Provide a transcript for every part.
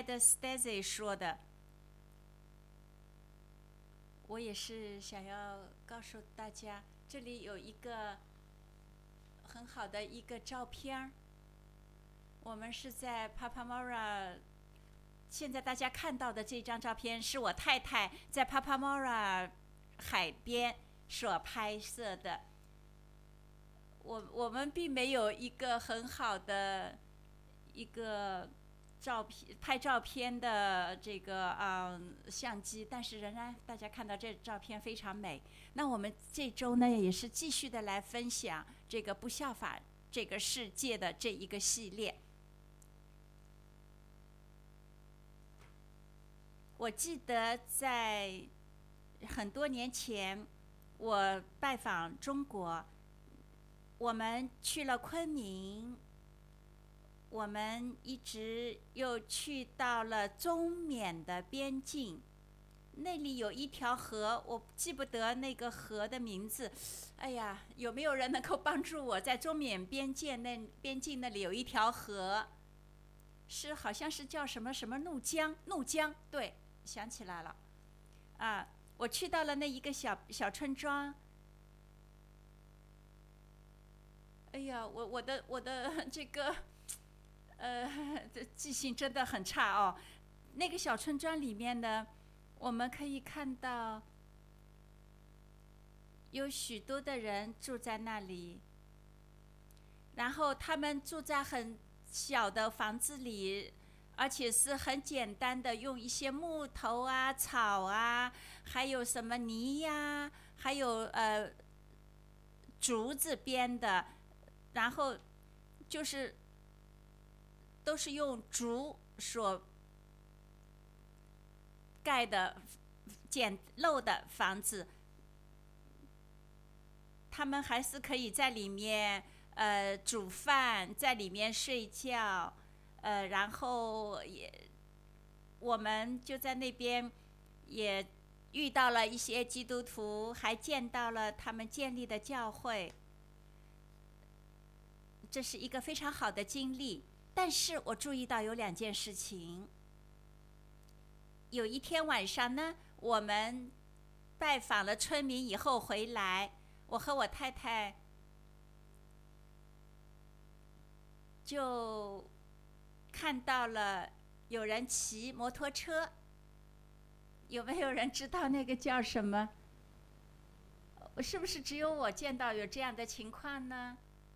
Ed Stacy 说的，我也是想要告诉大家，这里有一个很好的一个照片。我们是在 Papamora， 现在大家看到的这张照片是我太太在 Papamora 海边所拍摄的。我们并没有一个很好的一个拍照片的这个相机，但是仍然大家看到这照片非常美。那我们这周呢也是继续的来分享这个不效法这个世界的这一个系列。我记得在很多年前，我拜访中国，我们去了昆明，我们一直又去到了中缅的边境，那里有一条河，我记不得那个河的名字。哎呀，有没有人能够帮助我？在中缅边境那里有一条河，好像是叫什么什么怒江，对，想起来了。我去到了那一个小村庄。哎呀，我的这个这记性真的很差哦。那个小村庄里面呢，我们可以看到有许多的人住在那里，然后他们住在很小的房子里，而且是很简单的，用一些木头啊、草啊，还有什么泥呀，还有竹子编的，然后就是都是用竹所盖的简陋的房子。他们还是可以在里面煮饭，在里面睡觉，然后我们就在那边也遇到了一些基督徒，还见到了他们建立的教会，这是一个非常好的经历。但是我注意到有两件事情。有一天晚上呢，我们拜访了村民以后回来，我和我太太就看到了有人骑摩托车。有没有人知道那个叫什么？是不是只有我见到有这样的情况呢？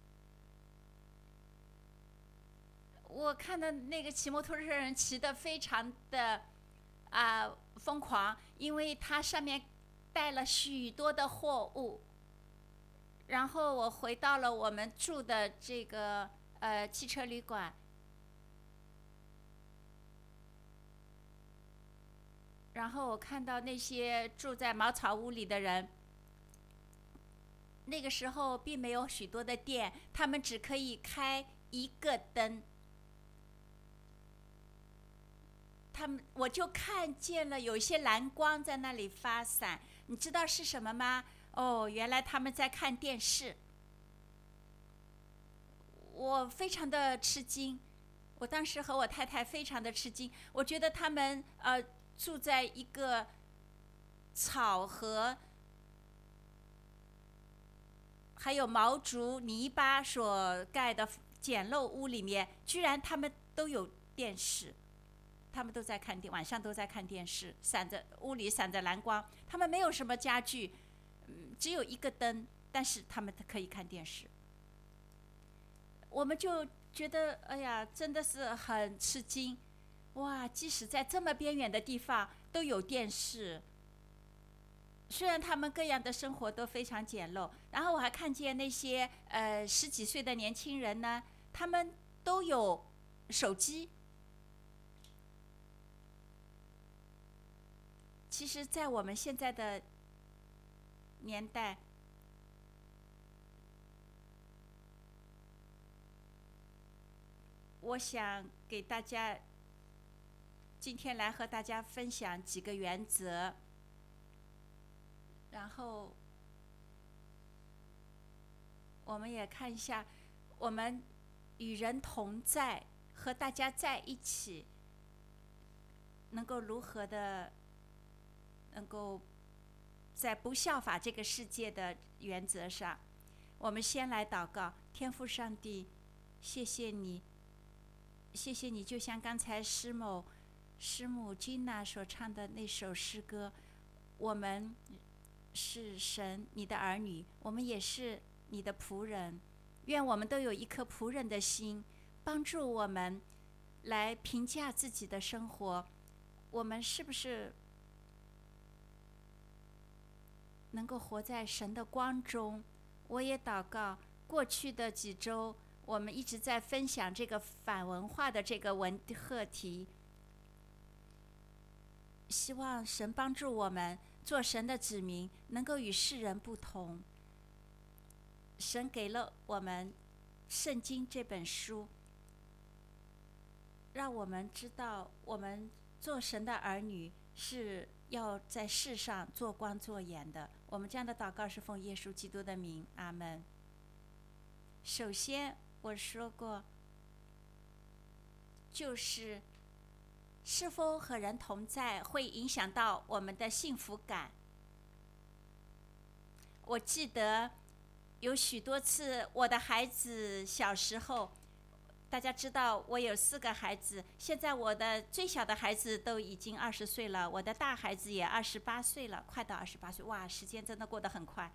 我看到那个骑摩托车的人骑得非常的疯狂，因为他上面带了许多的货物。然后我回到了我们住的这个汽车旅馆，然后我看到那些住在茅草屋里的人，那个时候并没有许多的电，他们只可以开一个灯。我就看见了有一些蓝光在那里发闪，你知道是什么吗？哦，原来他们在看电视。我非常的吃惊，我当时和我太太非常的吃惊。我觉得他们住在一个草和还有毛竹泥巴所盖的简陋屋里面，居然他们都有电视。他们都在看晚上都在看电视，屋里闪着蓝光。他们没有什么家具，只有一个灯，但是他们可以看电视。我们就觉得，哎呀，真的是很吃惊。哇，即使在这么边远的地方都有电视。虽然他们各样的生活都非常简陋，然后我还看见那些十几岁的年轻人呢，他们都有手机。其实在我们现在的年代，我想给大家今天来和大家分享几个原则，然后我们也看一下我们与人同在和大家在一起能够如何的能够在不效法这个世界的原则上，我们先来祷告。天父上帝，谢谢你，谢谢你，就像刚才师母君娜所唱的那首诗歌，我们是神你的儿女，我们也是你的仆人，愿我们都有一颗仆人的心，帮助我们来评价自己的生活，我们是不是能够活在神的光中。我也祷告，过去的几周我们一直在分享这个反文化的这个课题，希望神帮助我们做神的子民，能够与世人不同。神给了我们圣经这本书，让我们知道我们做神的儿女是要在世上做光做盐的。我们这样的祷告是奉耶稣基督的名，阿们。首先我说过，就是是否和人同在会影响到我们的幸福感。我记得有许多次我的孩子小时候，大家知道我有4个孩子，现在我的最小的孩子都已经20岁了，我的大孩子也28岁了，快到28岁，哇，时间真的过得很快。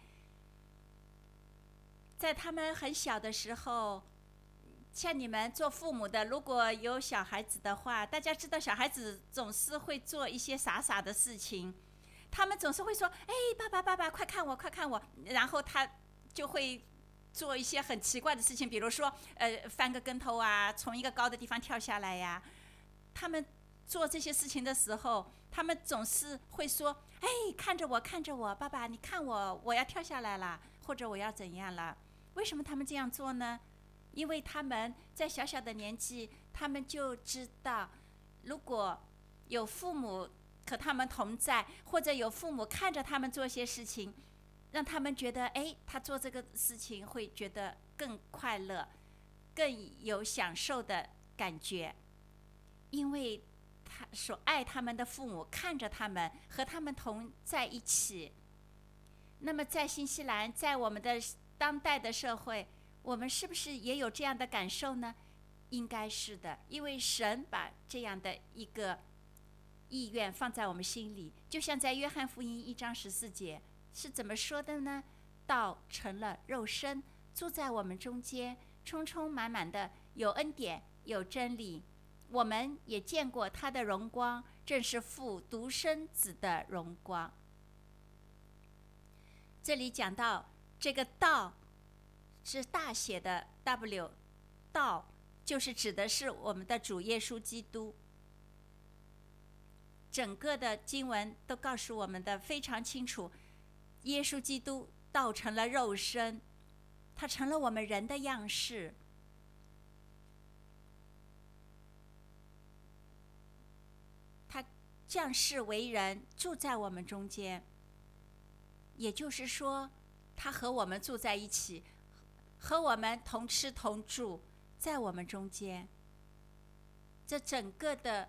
在他们很小的时候，像你们做父母的，如果有小孩子的话，大家知道小孩子总是会做一些傻傻的事情，他们总是会说，哎，爸爸快看我快看我，然后他就会做一些很奇怪的事情，比如说翻个跟头啊，从一个高的地方跳下来呀。他们做这些事情的时候，他们总是会说，哎，看着我看着我，爸爸你看我要跳下来了，或者我要怎样了。为什么他们这样做呢？因为他们在小小的年纪，他们就知道，如果有父母和他们同在，或者有父母看着他们做些事情，让他们觉得，哎，他做这个事情会觉得更快乐，更有享受的感觉，因为他所爱他们的父母看着他们，和他们同在一起。那么在新西兰，在我们的当代的社会，我们是不是也有这样的感受呢？应该是的，因为神把这样的一个意愿放在我们心里，就像在约翰福音1章14节是怎么说的呢？道成了肉身，住在我们中间，充充满满的有恩典有真理，我们也见过他的荣光，正是父独生子的荣光。这里讲到这个道是大写的 W， 道就是指的是我们的主耶稣基督。整个的经文都告诉我们的非常清楚，耶稣基督道成了肉身，他成了我们人的样式，他降世为人，住在我们中间。也就是说，他和我们住在一起，和我们同吃同住，在我们中间。这整个的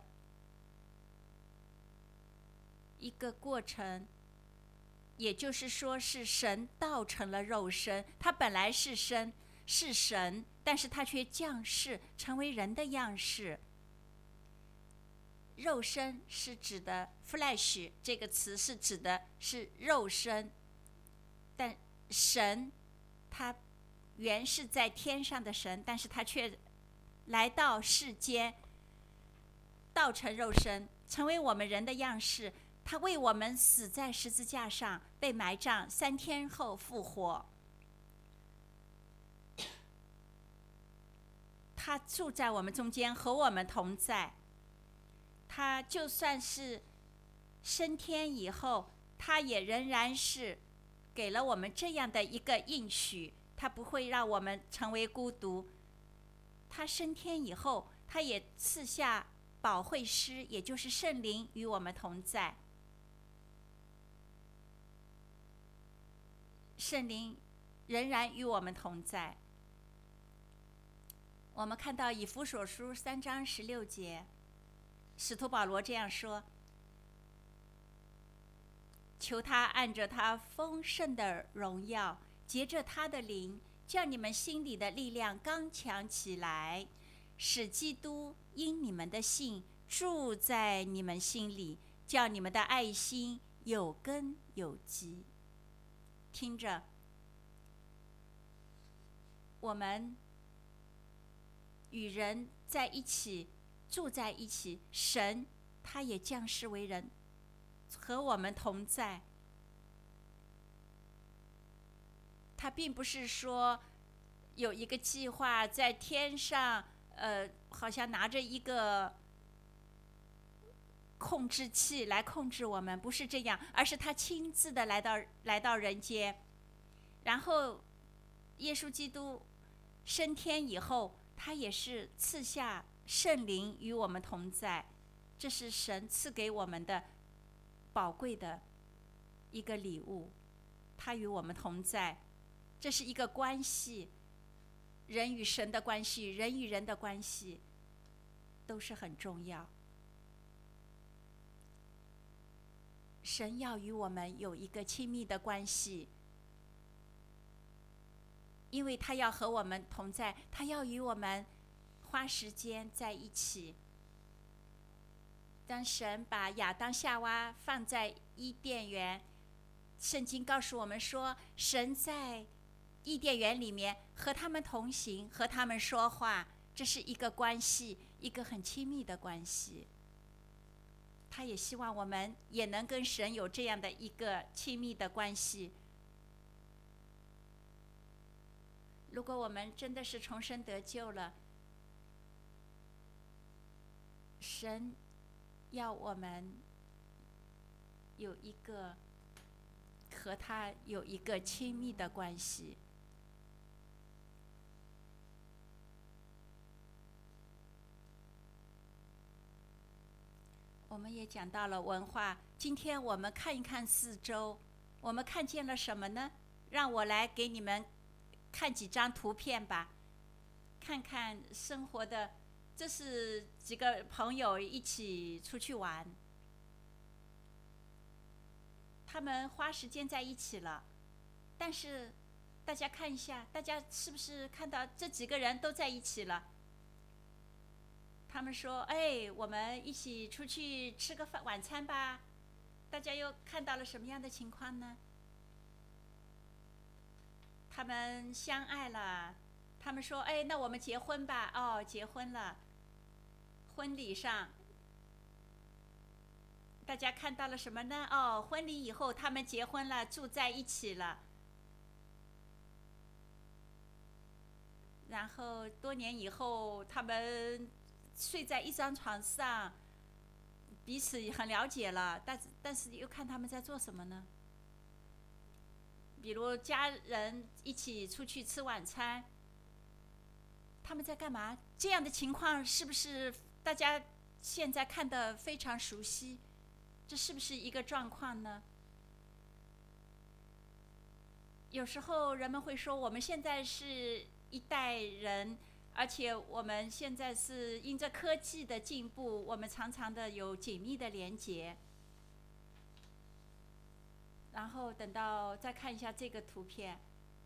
一个过程，也就是说是神道成了肉身，他本来是神，但是他却降世成为人的样式。肉身是指的 flesh 这个词是指的是肉身，但神他原是在天上的神，但是他却来到世间，道成肉身，成为我们人的样式。他为我们死在十字架上，被埋葬，3天后复活。他住在我们中间，和我们同在。他就算是升天以后，他也仍然是给了我们这样的一个应许，他不会让我们成为孤独。他升天以后，他也赐下保惠师，也就是圣灵与我们同在。圣灵仍然与我们同在。我们看到以弗所书3章16节， 使徒保罗这样说：求他按着他丰盛的荣耀，藉着他的灵，叫你们心里的力量刚强起来，使基督因你们的信住在你们心里，叫你们的爱心有根有基。听着，我们与人在一起，住在一起，神他也降世为人，和我们同在。他并不是说有一个计划在天上，好像拿着一个控制器来控制我们，不是这样，而是他亲自的来到人间，然后耶稣基督升天以后，他也是赐下圣灵与我们同在，这是神赐给我们的宝贵的一个礼物，他与我们同在，这是一个关系，人与神的关系，人与人的关系都是很重要。神要与我们有一个亲密的关系，因为他要和我们同在，他要与我们花时间在一起。当神把亚当夏娃放在伊甸园，圣经告诉我们说，神在伊甸园里面和他们同行，和他们说话，这是一个关系，一个很亲密的关系。他也希望我们也能跟神有这样的一个亲密的关系。如果我们真的是重生得救了，神要我们有一个和他有一个亲密的关系。我们也讲到了文化，今天我们看一看四周，我们看见了什么呢？让我来给你们看几张图片吧，看看生活的，这是几个朋友一起出去玩，他们花时间在一起了，但是大家看一下，大家是不是看到这几个人都在一起了？他们说：“哎，我们一起出去吃个晚餐吧。”大家又看到了什么样的情况呢？他们相爱了，他们说：“哎，那我们结婚吧。”哦，结婚了。婚礼上，大家看到了什么呢？哦，婚礼以后他们结婚了，住在一起了。然后多年以后，他们睡在一张床上，彼此很了解了，但是又看他们在做什么呢？比如家人一起出去吃晚餐，他们在干嘛？这样的情况是不是大家现在看得非常熟悉？这是不是一个状况呢？有时候人们会说，我们现在是一代人，而且我们现在是因着科技的进步，我们常常的有紧密的连结。然后等到再看一下这个图片，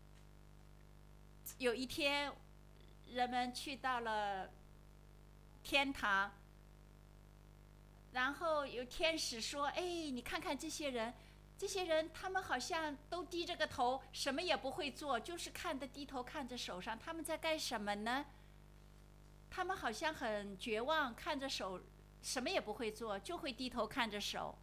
有一天人们去到了天堂，然后有天使说：“哎，你看看这些人，这些人他们好像都低着个头，什么也不会做，就是低头看着手上，他们在干什么呢？他们好像很绝望，看着手，什么也不会做，就会低头看着手。”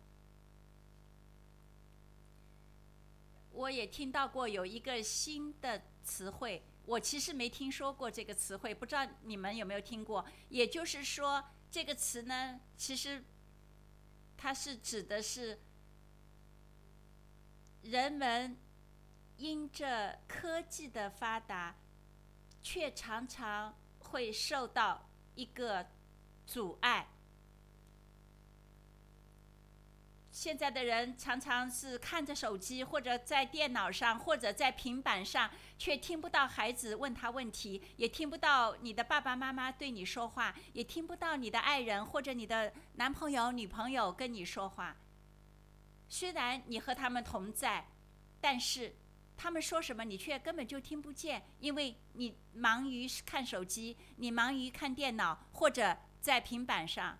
我也听到过有一个新的词汇，我其实没听说过这个词汇，不知道你们有没有听过。也就是说，这个词呢，其实它是指的是人们因着科技的发达，却常常会受到一个阻碍。 现在的人常常是看着手机，或者在电脑上，或者在平板上，却听不到孩子问他问题，也听不到你的爸爸妈妈对你说话，也听不到你的爱人或者你的男朋友、女朋友跟你说话。虽然你和他们同在，但是他们说什么你却根本就听不见，因为你忙于看手机，你忙于看电脑，或者在平板上。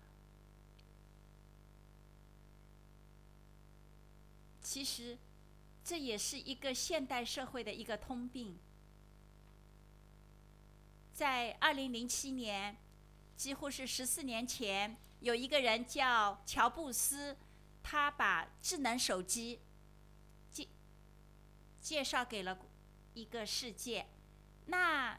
其实这也是一个现代社会的一个通病。在2007年，几乎是14年前，有一个人叫乔布斯，他把智能手机介绍给了一个世界。那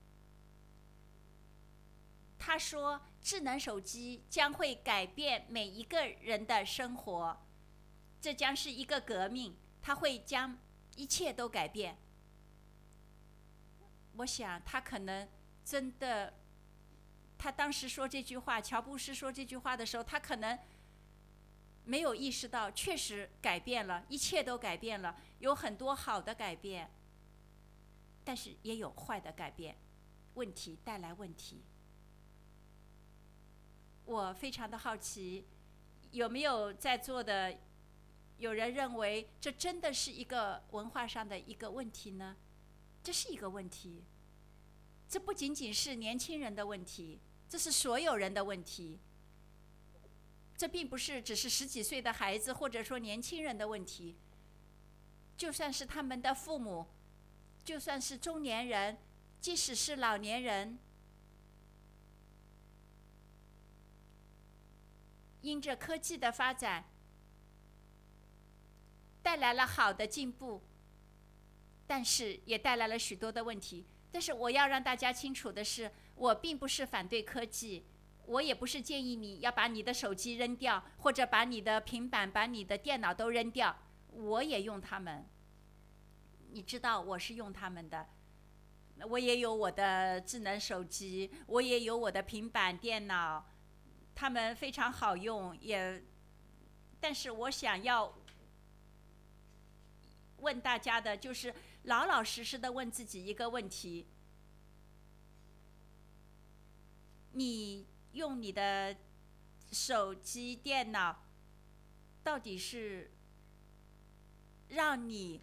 他说，智能手机将会改变每一个人的生活，这将是一个革命，它会将一切都改变。我想他可能真的，他当时说这句话，乔布斯说这句话的时候，他可能没有意识到，确实改变了，一切都改变了，有很多好的改变，但是也有坏的改变，问题带来问题。我非常的好奇，有没有在座的有人认为这真的是一个文化上的一个问题呢？这是一个问题，这不仅仅是年轻人的问题，这是所有人的问题。这并不是只是10几岁的孩子或者说年轻人的问题，就算是他们的父母，就算是中年人，即使是老年人，因着科技的发展带来了好的进步，但是也带来了许多的问题。但是我要让大家清楚的是，我并不是反对科技，我也不是建议你要把你的手机扔掉，或者把你的平板、把你的电脑都扔掉。我也用它们，你知道我是用它们的。我也有我的智能手机，我也有我的平板电脑，它们非常好用，但是我想要问大家的就是老老实实的问自己一个问题：你用你的手机、电脑，到底是让你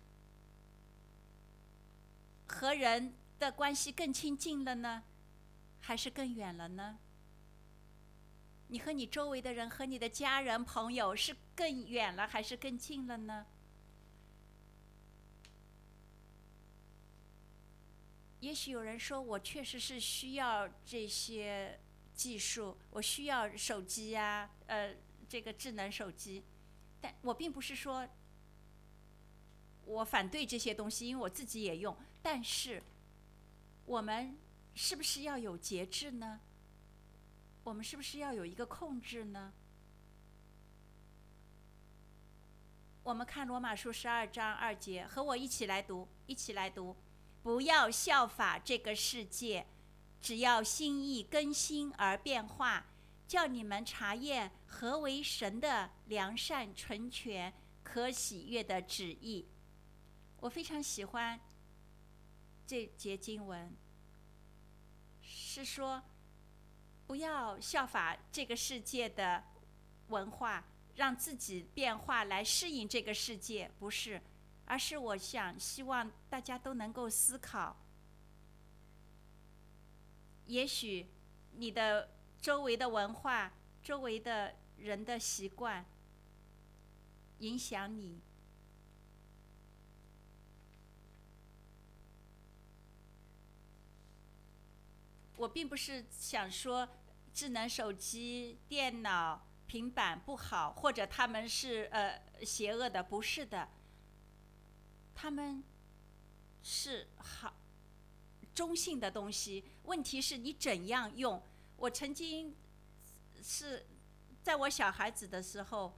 和人的关系更亲近了呢，还是更远了呢？你和你周围的人，和你的家人、朋友是更远了，还是更近了呢？也许有人说，我确实是需要这些技术，我需要手机啊，这个智能手机，但我并不是说我反对这些东西，因为我自己也用。但是，我们是不是要有节制呢？我们是不是要有一个控制呢？我们看罗马书12章2节，和我一起来读，一起来读。不要效法这个世界，只要心意更新而变化，叫你们查验何为神的良善、纯全、可喜悦的旨意。我非常喜欢这节经文，是说不要效法这个世界的文化，让自己变化来适应这个世界，不是，而是我希望大家都能够思考，也许你的周围的文化、周围的人的习惯影响你。我并不是想说智能手机、电脑、平板不好，或者他们是邪恶的，不是的，他们是好中性的东西。问题是你怎样用。我曾经是在我小孩子的时候，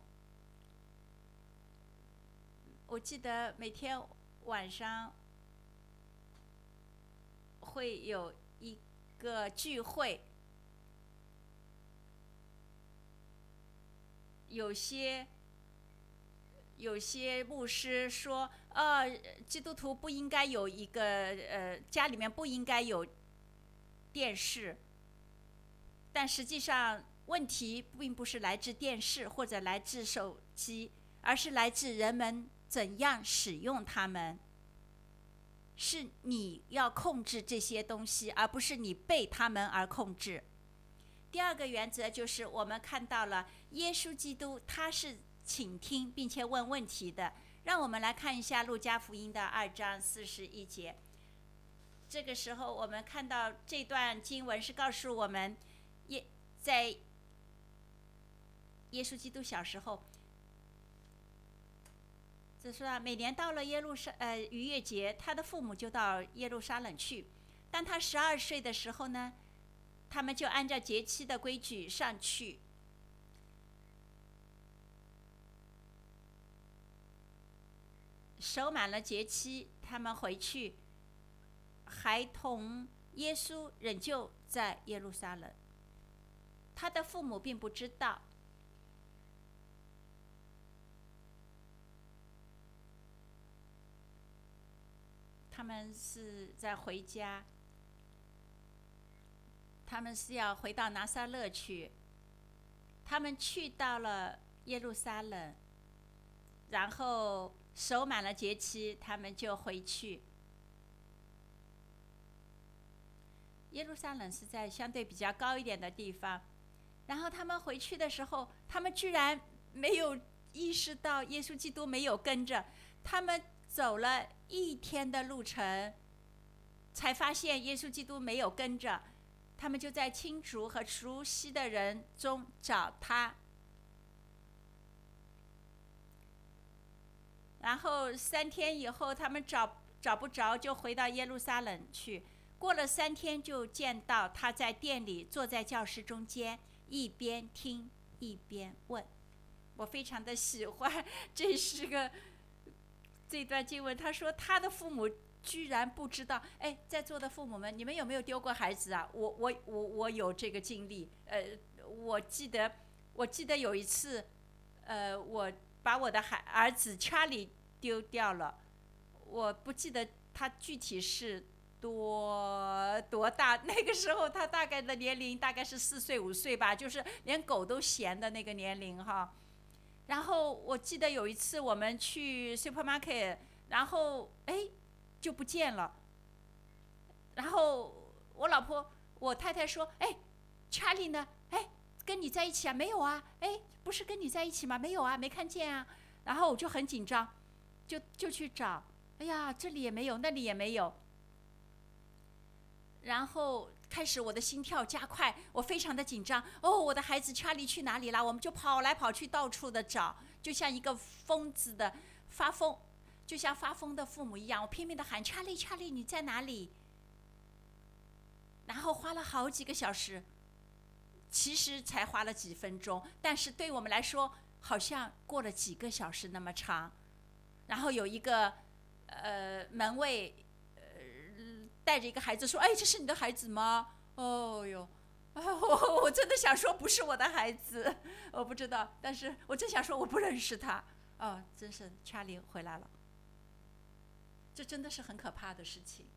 我记得每天晚上会有一个聚会，有些有些牧师说，基督徒不应该有一个家里面不应该有电视，但实际上问题并不是来自电视或者来自手机，而是来自人们怎样使用它们。是你要控制这些东西，而不是你被他们而控制。第二个原则就是我们看到了耶稣基督他是倾听并且问问题的。让我们来看一下路加福音的2章41节。这个时候我们看到这段经文是告诉我们，在耶稣基督小时候，这说每年到了逾越节，他的父母就到耶路撒冷去。当他12岁的时候呢，他们就按照节期的规矩上去。守满了节期，他们回去，孩童耶稣仍旧在耶路撒冷，他的父母并不知道。他们是在回家，他们是要回到拿撒勒去。他们去到了耶路撒冷，然后守满了节期，他们就回去。耶路撒冷是在相对比较高一点的地方，然后他们回去的时候，他们居然没有意识到耶稣基督没有跟着，他们走了1天的路程，才发现耶稣基督没有跟着。他们就在亲族和熟悉的人中找他，然后3天以后，他们找不着，就回到耶路撒冷去。过了3天，就见到他在店里坐在教室中间，一边听一边问。我非常的喜欢这段经文。他说他的父母居然不知道。在座的父母们，你们有没有丢过孩子啊？我有这个经历。我记得有一次，我把我的儿子 Charlie 丢掉了。我不记得他具体是多大，那个时候他大概的年龄大概是4岁5岁吧，就是连狗都嫌的那个年龄哈。然后我记得有一次我们去 supermarket， 然后就不见了。然后我太太说，Charlie 呢？跟你在一起啊？没有啊。不是跟你在一起吗？没有啊，没看见啊。然后我就很紧张，就去找。哎呀，这里也没有，那里也没有。然后开始我的心跳加快，我非常的紧张。我的孩子查理去哪里了？我们就跑来跑去，到处的找，就像一个疯子的发疯，就像发疯的父母一样，我拼命的喊查理，查理你在哪里？然后花了好几个小时，其实才花了几分钟，但是对我们来说，好像过了几个小时那么长。然后有一个门卫带着一个孩子说：“这是你的孩子吗？”哦哟，我真的想说不是我的孩子，我不知道，但是我真想说我不认识他。真是查理回来了，这真的是很可怕的事情。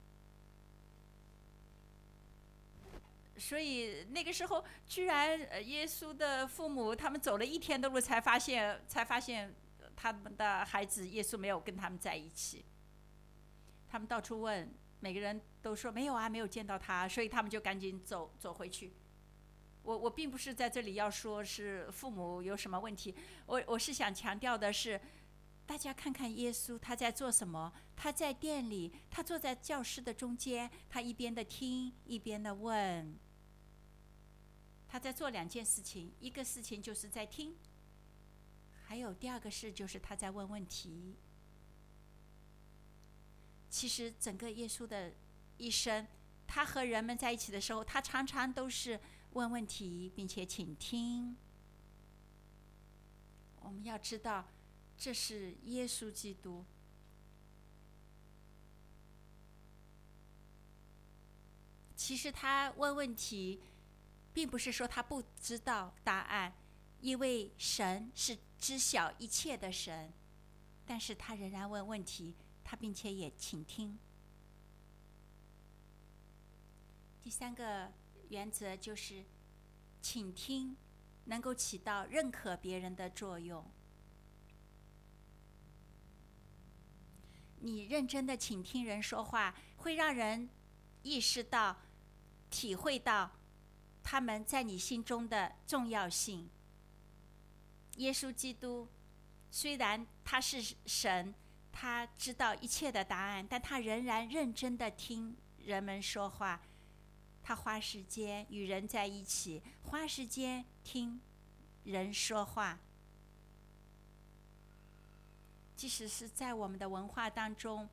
所以那个时候，居然耶稣的父母他们走了1天的路，才发现他们的孩子耶稣没有跟他们在一起。他们到处问，每个人都说没有啊，没有见到他，所以他们就赶紧走回去。我并不是在这里要说是父母有什么问题，我是想强调的是，大家看看耶稣他在做什么。他在店里，他坐在教室的中间，他一边的听一边的问。他在做2件事情，一个事情就是在听，还有第二个事就是他在问问题。其实整个耶稣的一生，他和人们在一起的时候，他常常都是问问题并且倾听。我们要知道，这是耶稣基督。其实他问问题并不是说他不知道答案，因为神是知晓一切的神。 但是他仍然问问题，他并且也倾听。第三个原则就是倾听能够起到认可别人的作用。你认真的倾听人说话，会让人意识到、体会到他们在你心中的重要性。耶稣基督虽然他是神，他知道一切的答案，但他仍然认真的听人们说话。他花时间与人在一起，花时间听人说话。即使是在我们的文化当中，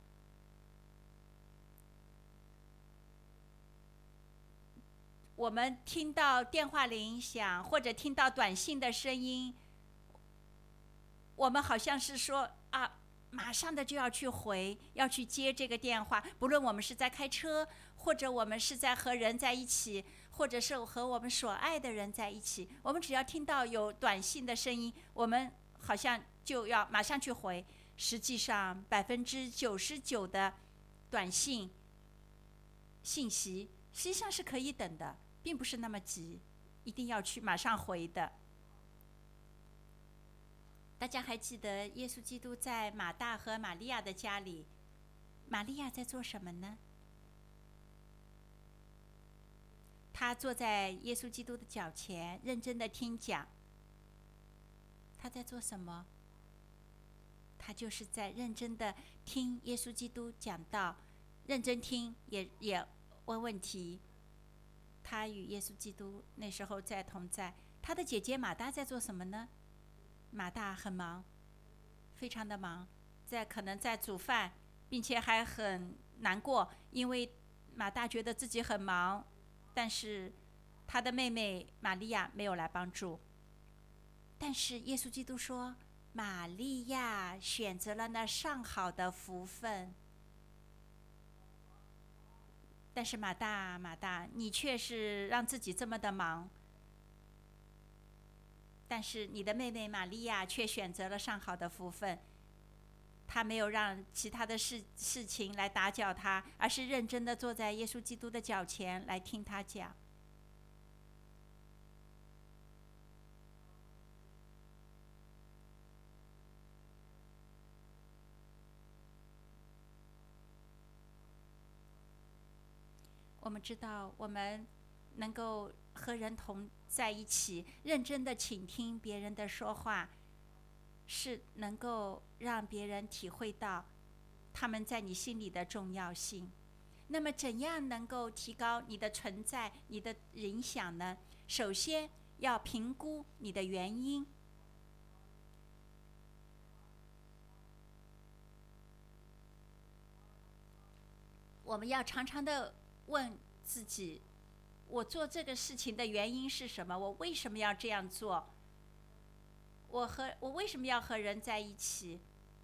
我们听到电话铃响或者听到短信的声音，我们好像是说啊，马上的就要去回，要去接这个电话。不论我们是在开车，或者我们是在和人在一起，或者是和我们所爱的人在一起，我们只要听到有短信的声音，我们好像就要马上去回。实际上99%的短信信息实际上是可以等的，并不是那么急，一定要去马上回的。大家还记得耶稣基督在马大和玛利亚的家里，玛利亚在做什么呢？她坐在耶稣基督的脚前，认真的听讲。她在做什么？她就是在认真的听耶稣基督讲道，认真听，也问问题。她与耶稣基督那时候在同在。她的姐姐马大在做什么呢？马大很忙，非常的忙，可能在煮饭，并且还很难过，因为马大觉得自己很忙，但是他的妹妹玛利亚没有来帮助。但是耶稣基督说，玛利亚选择了那上好的福分。但是马大，你却是让自己这么的忙，但是你的妹妹玛利亚却选择了上好的福分。她没有让其他的事情来打搅她，而是认真的坐在耶稣基督的脚前来听他讲。我们知道，我们能够和人同在一起，认真的倾听别人的说话，是能够让别人体会到他们在你心里的重要性。那么怎样能够提高你的存在，你的影响呢？首先要评估你的原因。我们要常常的问自己，我做这个事情的原因是什么？我为什么要这样做？我为什么要和人在一起？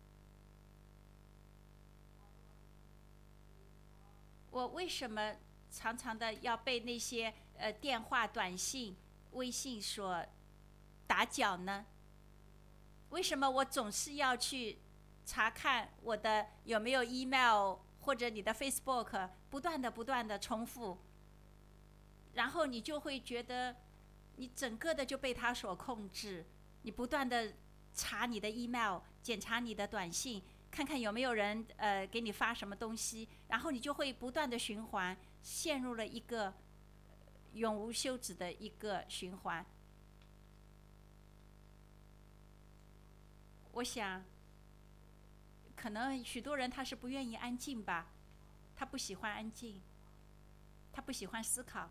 我为什么常常的要被那些电话、短信、微信所打搅呢？为什么我总是要去查看我的有没有 email 或者你的 Facebook， 不断的重复，然后你就会觉得你整个的就被它所控制，你不断的查你的 email， 检查你的短信，看看有没有人给你发什么东西，然后你就会不断的循环，陷入了一个永无休止的一个循环。我想可能许多人他是不愿意安静吧，他不喜欢安静，他不喜欢思考。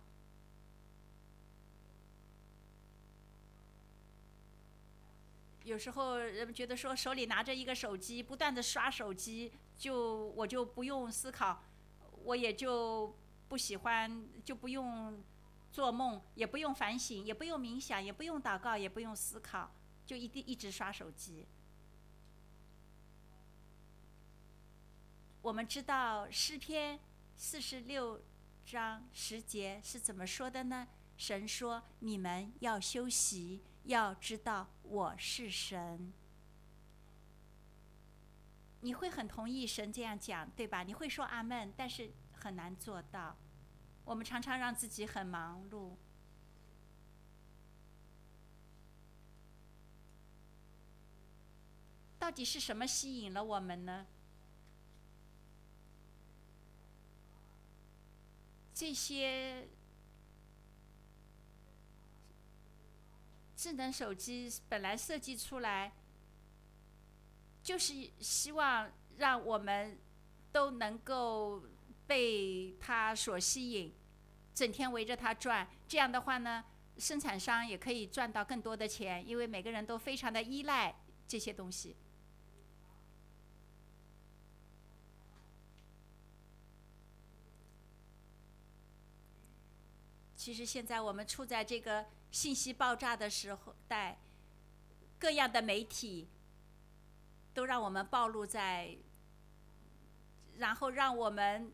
有时候人们觉得说手里拿着一个手机，不断的刷手机，我就不用思考，我也就不喜欢，就不用做梦，也不用反省，也不用冥想，也不用祷告，也不用思考，就一直刷手机。我们知道诗篇46章10节是怎么说的呢？神说：“你们要休息，要知道我是神。” 你会很同意神这样讲，对吧？你会说阿门，但是很难做到。我们常常让自己很忙碌。到底是什么吸引了我们呢？这些智能手机本来设计出来，就是希望让我们都能够被它所吸引，整天围着它转。这样的话呢，生产商也可以赚到更多的钱，因为每个人都非常的依赖这些东西。其实现在我们处在这个信息爆炸的时代，各样的媒体都让我们暴露在，然后让我们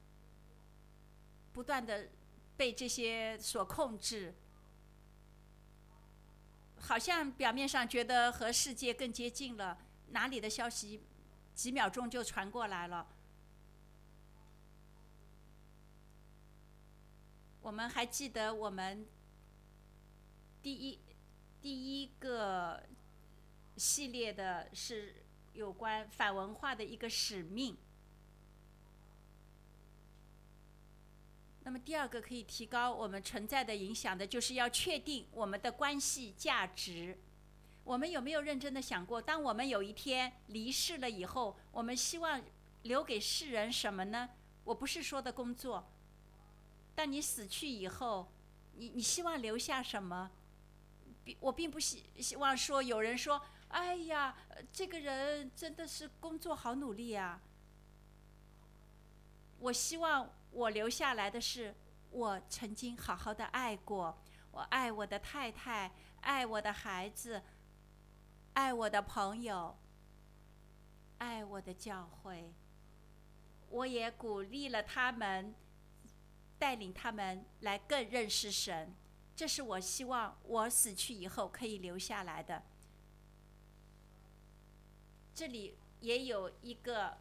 不断的被这些所控制，好像表面上觉得和世界更接近了，哪里的消息几秒钟就传过来了。我们还记得我们第一第一个系列的是有关反文化的一个使命。那么第二个可以提高我们存在的影响的，就是要确定我们的关系价值。我们有没有认真的想过，当我们有一天离世了以后，我们希望留给世人什么呢？我不是说的工作，但你死去以后，你希望留下什么？我并不希望说有人说，哎呀，这个人真的是工作好努力啊。我希望我留下来的是，我曾经好好的爱过，我爱我的太太，爱我的孩子，爱我的朋友，爱我的教会。我也鼓励了他们，带领他们来更认识神。这是我希望我死去以后可以留下来的。这里也有一个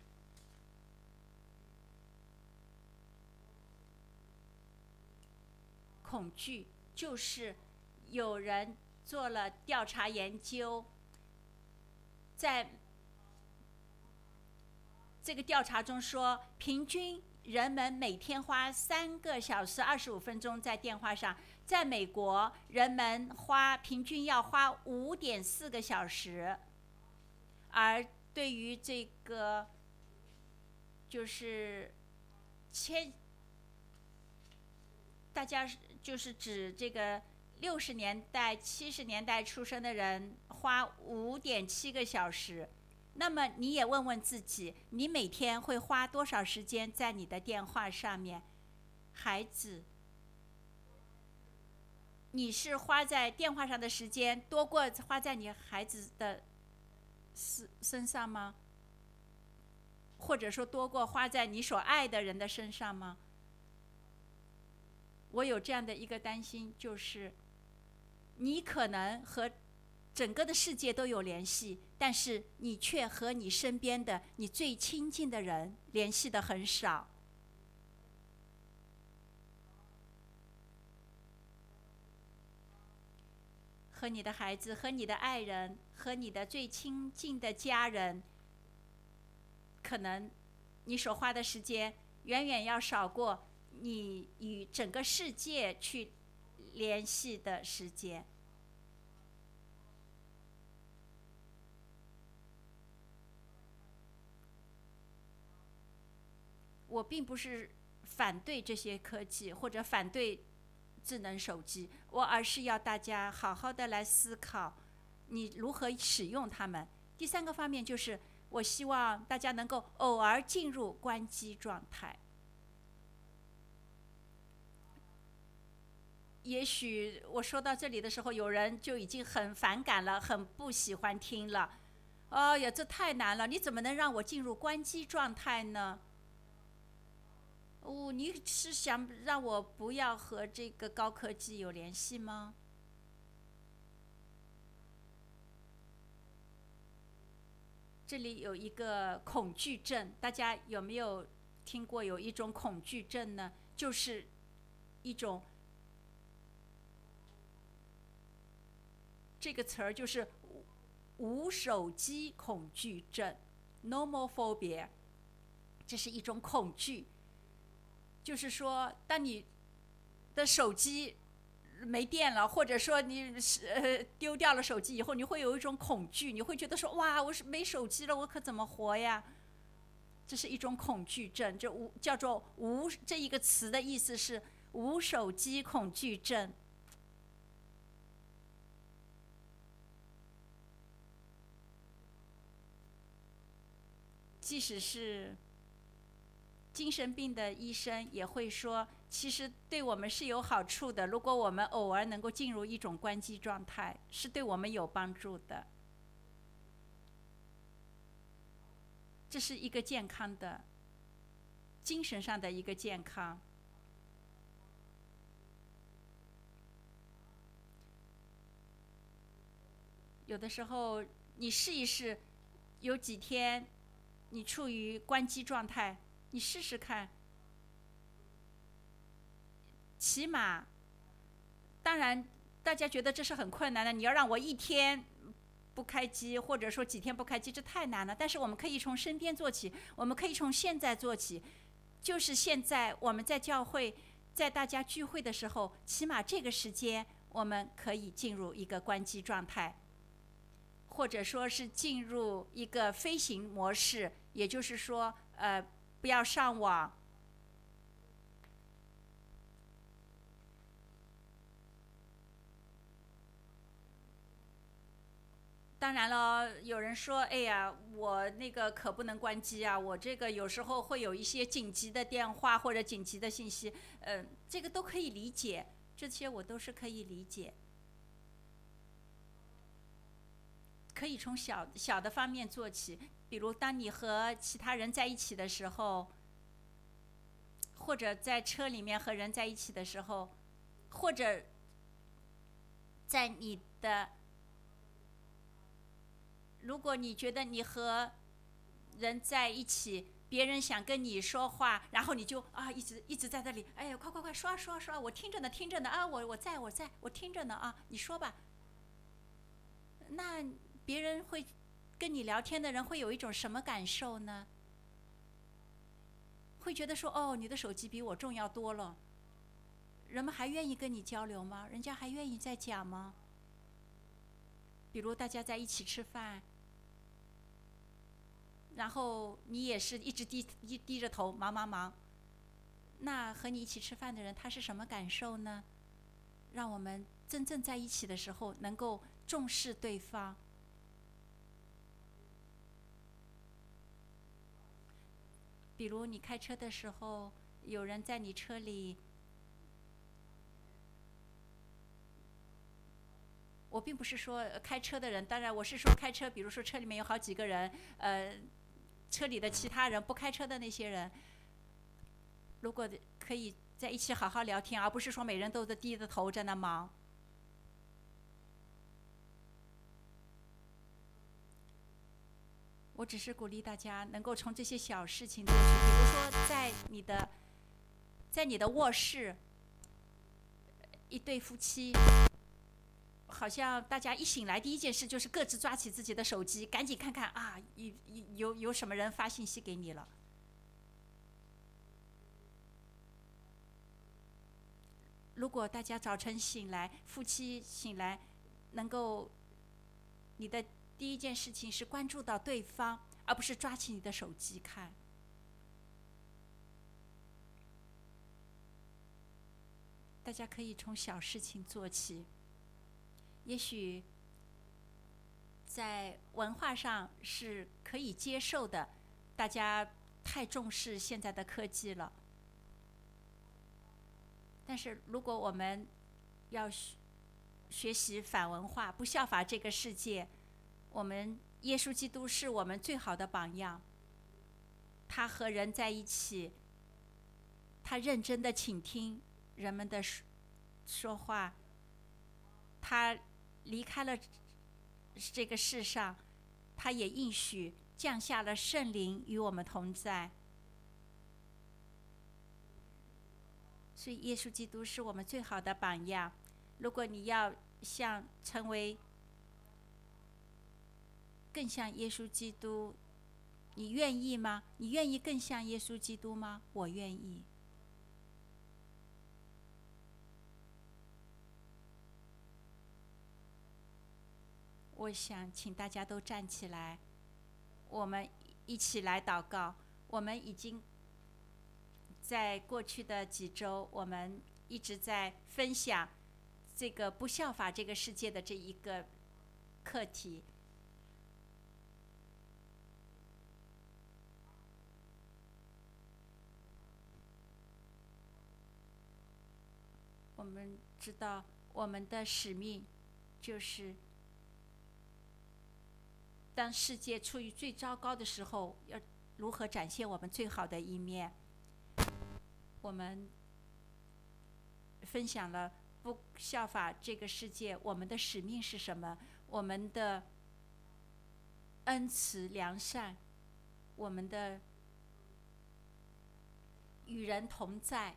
恐惧，就是有人做了调查研究，在这个调查中说，平均人们每天花3个小时25分钟在电话上，在美国，人们平均要花5.4个小时，而对于这个就是大家就是指这个60年代、70年代出生的人花5.7个小时。那么你也问问自己，你每天会花多少时间在你的电话上面？孩子，你是花在电话上的时间多过花在你孩子的身上吗？或者说多过花在你所爱的人的身上吗？我有这样的一个担心，就是你可能和整个的世界都有联系，但是你却和你身边的你最亲近的人联系的很少。和你的孩子、和你的爱人、和你的最亲近的家人，可能你所花的时间远远要少过你与整个世界去联系的时间。我并不是反对这些科技或者反对智能手机，而是要大家好好的来思考你如何使用它们。第三个方面就是，我希望大家能够偶尔进入关机状态。也许我说到这里的时候，有人就已经很反感了，很不喜欢听了。哎呀，这太难了！你怎么能让我进入关机状态呢？你是想让我不要和这个高科技有联系吗？ 这里有一个恐惧症，大家有没有听过有一种恐惧症呢？就是一种这个词儿就是无手机恐惧症 （Nomophobia），这是一种恐惧，就是说，当你的手机没电了，或者说你丢掉了手机以后，你会有一种恐惧，你会觉得说哇，我是没手机了，我可怎么活呀？这是一种恐惧症，叫做无这一个词的意思是无手机恐惧症。即使是精神病的医生也会说，其实对我们是有好处的。如果我们偶尔能够进入一种关机状态，是对我们有帮助的。这是一个健康的精神上的一个健康。有的时候你试一试，有几天你处于关机状态，你试试看，起码，当然大家觉得这是很困难的，你要让我一天不开机，或者说几天不开机，这太难了。但是我们可以从身边做起，我们可以从现在做起，就是现在我们在教会，在大家聚会的时候，起码这个时间我们可以进入一个关机状态，或者说是进入一个飞行模式，也就是说，不要上网。当然了，有人说，哎呀，我那个可不能关机啊，我这个有时候会有一些紧急的电话或者紧急的信息，这个都可以理解，这些我都是可以理解，可以从小小的方面做起，比如当你和其他人在一起的时候，或者在车里面和人在一起的时候，或者在你的，如果你觉得你和人在一起，别人想跟你说话，然后你就一直在这里，哎呀，快快快说说说，我听着呢听着呢啊，我听着呢啊，你说吧。那别人会跟你聊天的人会有一种什么感受呢？会觉得说哦，你的手机比我重要多了。人们还愿意跟你交流吗？人家还愿意再讲吗？比如大家在一起吃饭，然后你也是一直低着头忙忙忙，那和你一起吃饭的人他是什么感受呢？让我们真正在一起的时候能够重视对方。比如你开车的时候，有人在你车里，我并不是说开车的人，当然我是说开车，比如说车里面有好几个人，车里的其他人不开车的那些人，如果可以在一起好好聊天，而不是说每人都在低着头在那忙。我只是鼓励大家能够从这些小事情做起，比如说在你的卧室，一对夫妻，好像大家一醒来第一件事就是各自抓起自己的手机，赶紧看看啊，有什么人发信息给你了。如果大家早晨醒来，夫妻醒来，能够你的第一件事情是关注到对方，而不是抓起你的手机看。大家可以从小事情做起，也许在文化上是可以接受的，大家太重视现在的科技了。但是如果我们要学习反文化，不效法这个世界，我们耶稣基督是我们最好的榜样。他和人在一起，他认真的倾听人们的说话，他离开了这个世上，他也应许降下了圣灵与我们同在。所以耶稣基督是我们最好的榜样。如果你要成为更像耶稣基督，你愿意吗？你愿意更像耶稣基督吗？我愿意。我想请大家都站起来，我们一起来祷告。我们已经在过去的几周，我们一直在分享这个不效法这个世界的这一个课题。我们知道我们的使命就是当世界处于最糟糕的时候，要如何展现我们最好的一面。我们分享了不效法这个世界，我们的使命是什么？我们的恩慈良善，我们的与人同在。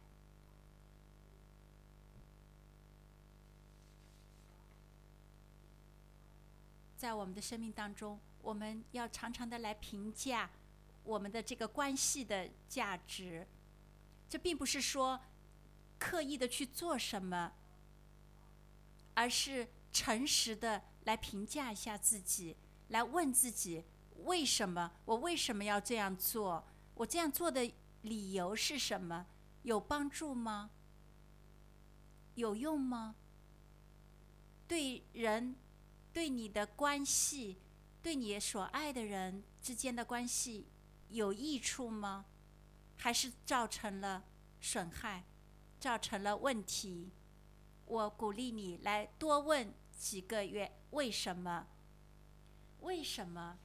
在我们的生命当中，我们要常常的来评价我们的这个关系的价值。这并不是说刻意的去做什么，而是诚实的来评价一下自己，来问自己为什么要这样做？我这样做的理由是什么？有帮助吗？有用吗？对人，对你的关系，对你所爱的人之间的关系有益处吗？还是造成了损害，造成了问题？我鼓励你来多问几个为什么？为什么？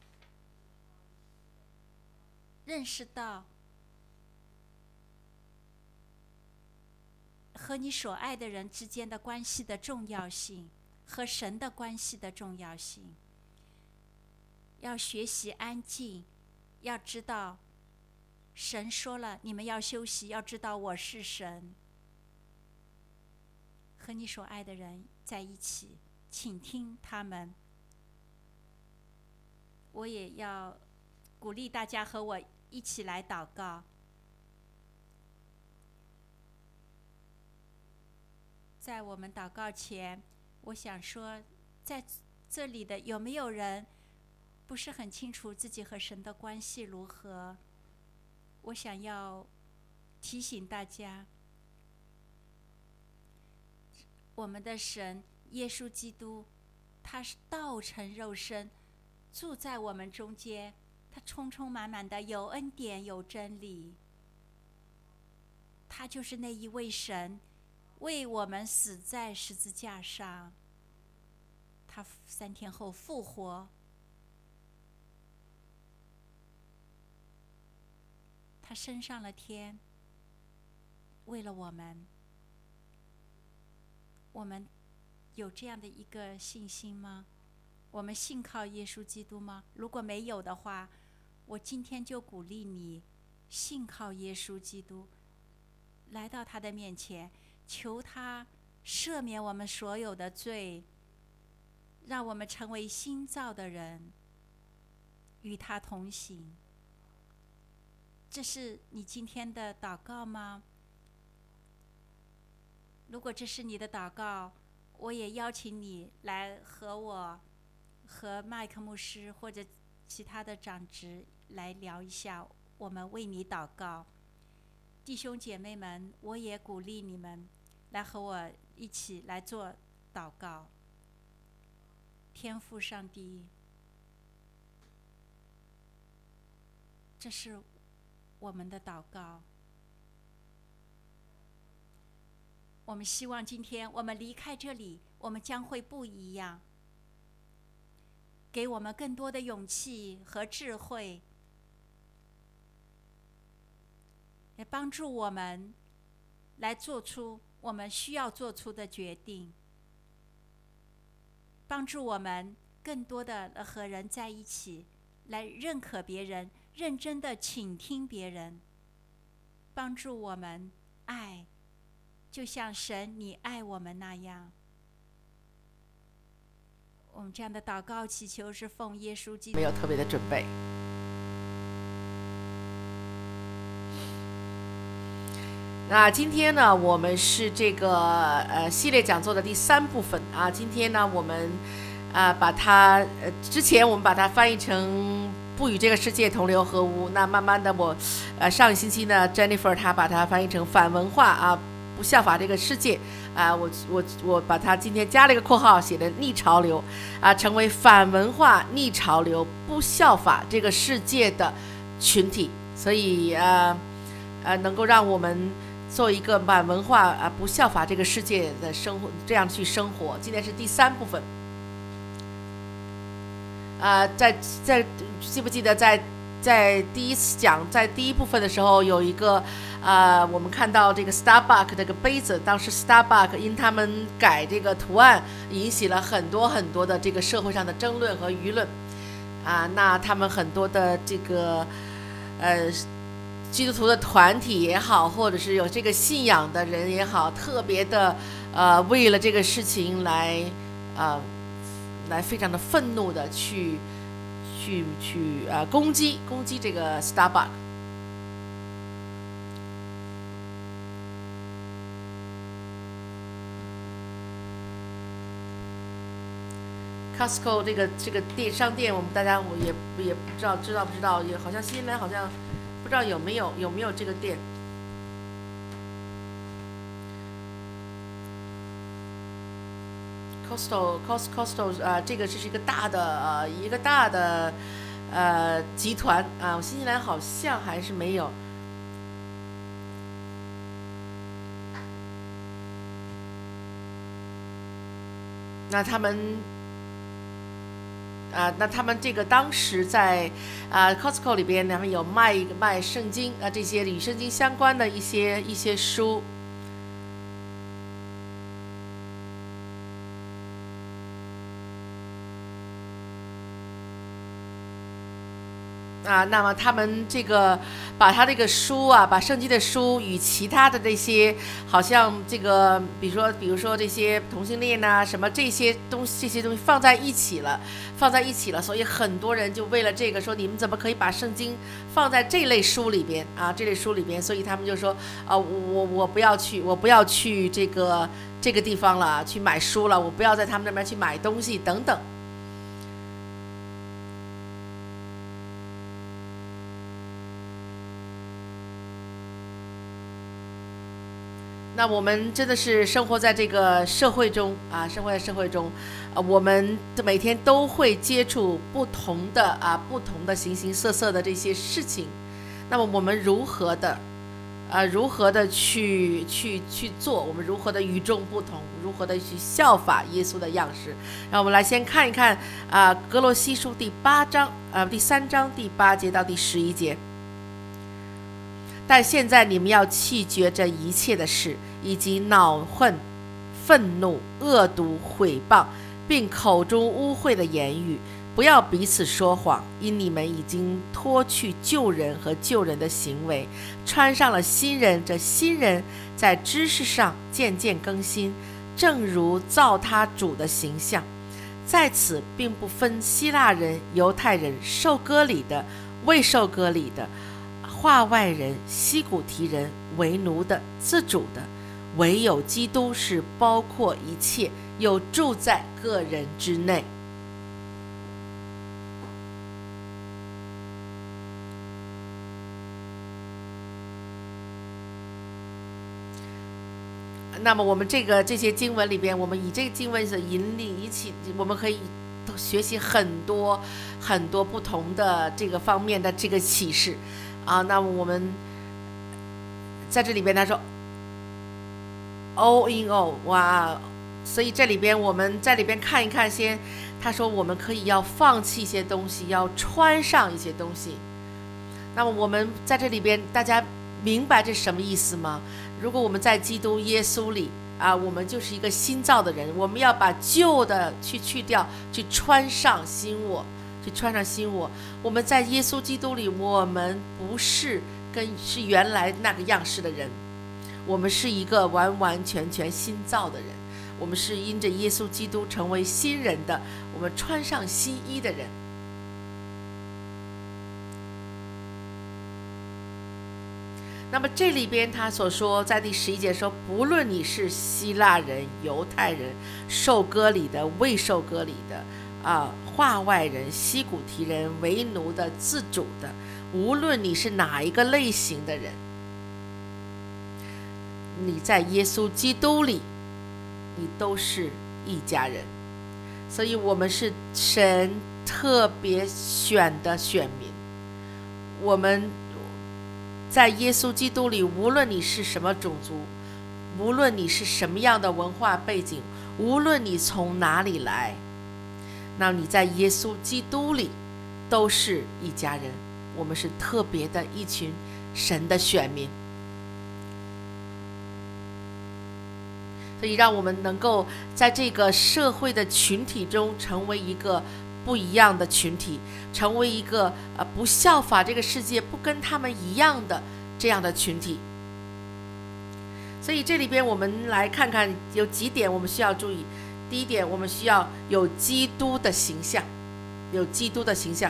认识到和你所爱的人之间的关系的重要性，和神的关系的重要性。要学习安静，要知道神说了，你们要休息，要知道我是神。和你所爱的人在一起，倾听他们。我也要鼓励大家和我一起来祷告。在我们祷告前，我想说，在这里的有没有人不是很清楚自己和神的关系如何？我想要提醒大家，我们的神耶稣基督，他是道成肉身，住在我们中间，他充充满满的有恩典有真理。他就是那一位神，为我们死在十字架上，他3天后复活，他升上了天，为了我们。我们有这样的一个信心吗？我们信靠耶稣基督吗？如果没有的话，我今天就鼓励你信靠耶稣基督，来到他的面前，求他赦免我们所有的罪，让我们成为新造的人，与他同行。这是你今天的祷告吗？如果这是你的祷告，我也邀请你来和我、和麦克牧师或者其他的长执来聊一下，我们为你祷告。弟兄姐妹们，我也鼓励你们来和我一起来做祷告。天父上帝，这是我们的祷告。我们希望今天我们离开这里，我们将会不一样。给我们更多的勇气和智慧，也帮助我们来做出我们需要做出的决定，帮助我们更多的和人在一起， 来认可别人，认真的倾听别人，帮助我们爱，就像神你爱我们那样。我们这样的祷告祈求是奉耶稣基督。 没有特别的准备。那今天呢，我们是这个系列讲座的第3部分啊。今天呢，我们把它之前我们把它翻译成不与这个世界同流合污。那慢慢的我上一星期呢 Jennifer 她把它翻译成反文化啊，不效法这个世界啊。我把它今天加了一个括号，写的逆潮流啊，成为反文化逆潮流不效法这个世界的群体。所以能够让我们做一个反文化不效法这个世界的生活，这样去生活。今天是第3部分。在记不记得在第一次讲，在第1部分的时候有一个我们看到这个 Starbucks 这个杯子，当时 Starbucks 因他们改这个图案，引起了很多很多的这个社会上的争论和舆论那他们很多的这个基督徒的团体也好，或者是有这个信仰的人也好，特别的为了这个事情来非常的愤怒的去攻击这个 Starbucks。 Costco 这个商店，我们大家我也不知道不知道，也好像新西兰好像不知道有没有这个店。Costco 这个是一个大的集团新西兰好像还是没有。那他们这个当时在Costco 里边，他们有卖圣经这些与圣经相关的一些书。那么他们这个把他这个书把圣经的书与其他的这些，好像这个比如说这些同性恋什么这些东西放在一起了，所以很多人就为了这个说，你们怎么可以把圣经放在这类书里边所以他们就说我不要去这个地方了，去买书了，我不要在他们那边去买东西等等。那我们真的是生活在这个社会中我们每天都会接触不同的形形色色的这些事情。那么我们如何的去做，我们如何的与众不同，如何的去效法耶稣的样式。让我们来先看一看哥罗西书第3章第8节到第11节。但现在你们要弃绝这一切的事，以及恼恨、愤怒、恶毒、毁谤，并口中污秽的言语，不要彼此说谎，因你们已经脱去旧人和旧人的行为，穿上了新人。这新人在知识上渐渐更新，正如造他主的形象。在此并不分希腊人、犹太人，受割礼的、未受割礼的，化外人、西古提人，为奴的、自主的，唯有基督是包括一切，又住在个人之内。那么我们这些经文里边，我们以这个经文的引起，我们可以学习很多不同的这个方面的这个启示那么我们在这里边他说 all in all， 哇，所以这里边我们在里边看一看先，他说我们可以要放弃一些东西，要穿上一些东西。那么我们在这里边大家明白这是什么意思吗？如果我们在基督耶稣里我们就是一个新造的人，我们要把旧的去掉，去穿上新我去穿上新我。我们在耶稣基督里，我们不是是原来那个样式的人，我们是一个完完全全新造的人，我们是因着耶稣基督成为新人的，我们穿上新衣的人。那么这里边他所说，在第11节说，不论你是希腊人、犹太人、受割礼的、未受割礼的化外人、西古提人、为奴的、自主的，无论你是哪一个类型的人，你在耶稣基督里，你都是一家人。所以我们是神特别选的选民，我们在耶稣基督里，无论你是什么种族，无论你是什么样的文化背景，无论你从哪里来，那你在耶稣基督里都是一家人。我们是特别的一群神的选民，所以让我们能够在这个社会的群体中成为一个不一样的群体，成为一个不效法这个世界，不跟他们一样的这样的群体。所以这里边我们来看看有几点我们需要注意。第一点，我们需要有基督的形象，有基督的形象。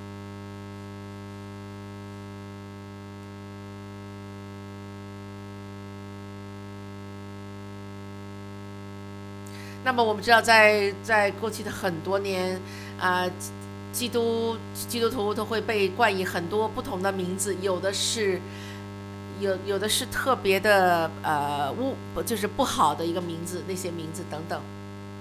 那么我们知道在过去的很多年基督徒都会被冠以很多不同的名字，有的是特别的就是不好的一个名字，那些名字等等。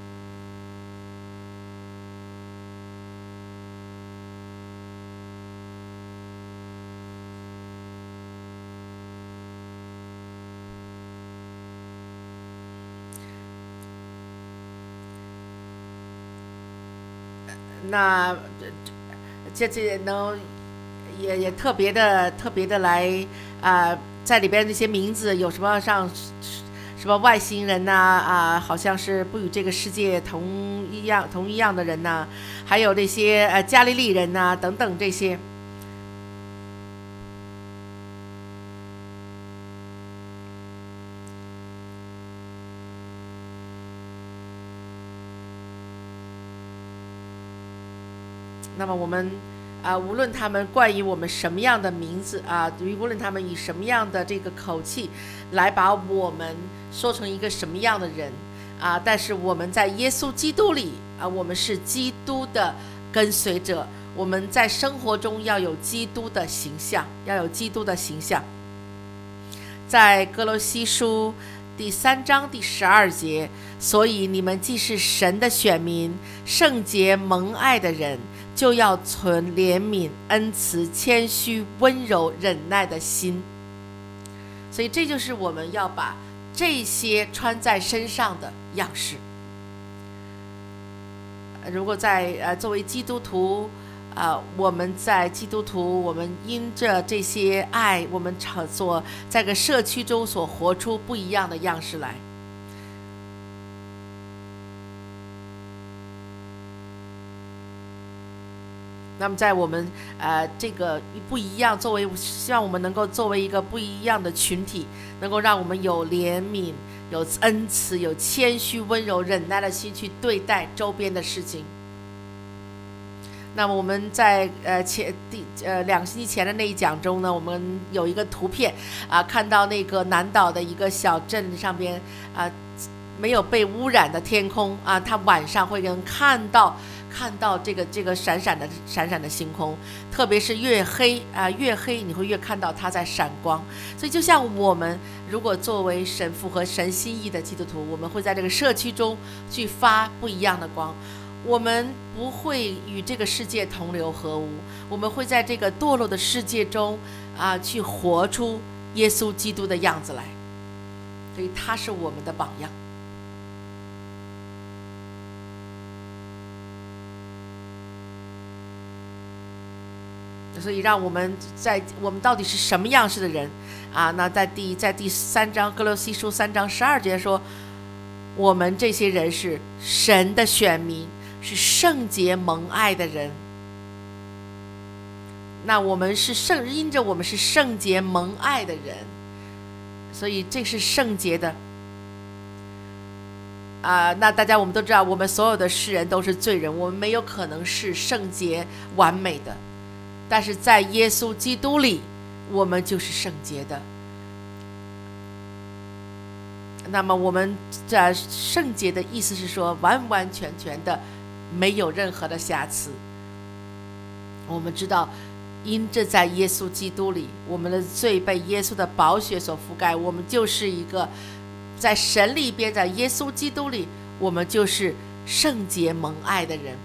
那这能也特别的来在里边那些名字有什么像什么外星人呐好像是不与这个世界同一样的人呐，还有这些加利利人呐等等这些。那么我们无论他们冠以我们什么样的名字无论他们以什么样的这个口气来把我们说成一个什么样的人但是我们在耶稣基督里我们是基督的跟随者，我们在生活中要有基督的形象，要有基督的形象。在哥罗西书第3章第12节，所以你们既是神的选民，圣洁蒙爱的人，就要存怜悯、恩慈、谦虚、温柔、忍耐的心。所以这就是我们要把这些穿在身上的样式。如果作为基督徒我们在基督徒，我们因着这些爱，我们所在个社区中所活出不一样的样式来。那么在我们这个不一样，希望我们能够作为一个不一样的群体，能够让我们有怜悯、有恩慈、有谦虚、温柔、忍耐的心去对待周边的事情。那么我们在2个星期前的那一讲中呢，我们有一个图片看到那个南岛的一个小镇上边没有被污染的天空它晚上会能看到这个闪闪的星空，特别是越黑你会越看到它在闪光。所以就像我们如果作为符合神心意的基督徒，我们会在这个社区中去发不一样的光。我们不会与这个世界同流合污，我们会在这个堕落的世界中去活出耶稣基督的样子来。所以他是我们的榜样。所以让我们到底是什么样式的人那在第3章哥罗西书3章12节说，我们这些人是神的选民，是圣洁蒙爱的人那我们是因着我们是圣洁蒙爱的人，所以这是圣洁的那大家我们都知道，我们所有的世人都是罪人，我们没有可能是圣洁完美的，但是在耶稣基督里我们就是圣洁的。那么我们圣洁的意思是说完完全全的没有任何的瑕疵。我们知道因着在耶稣基督里，我们的罪被耶稣的宝血所覆盖，我们就是一个在神里边，在耶稣基督里我们就是圣洁蒙爱的人。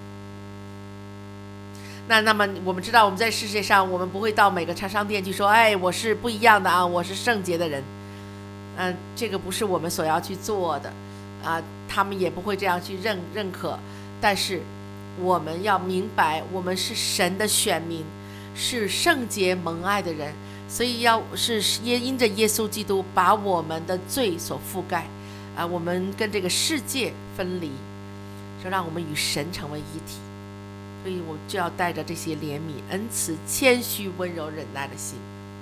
那么我们知道我们在世界上，我们不会到每个茶商店去说我是不一样的我是圣洁的人。这个不是我们所要去做的他们也不会这样去认可。但是我们要明白，我们是神的选民，是圣洁蒙爱的人，所以是因着耶稣基督把我们的罪所覆盖我们跟这个世界分离，就让我们与神成为一体。所以我就要带着这些怜悯、恩慈、谦虚、温柔、忍耐的心。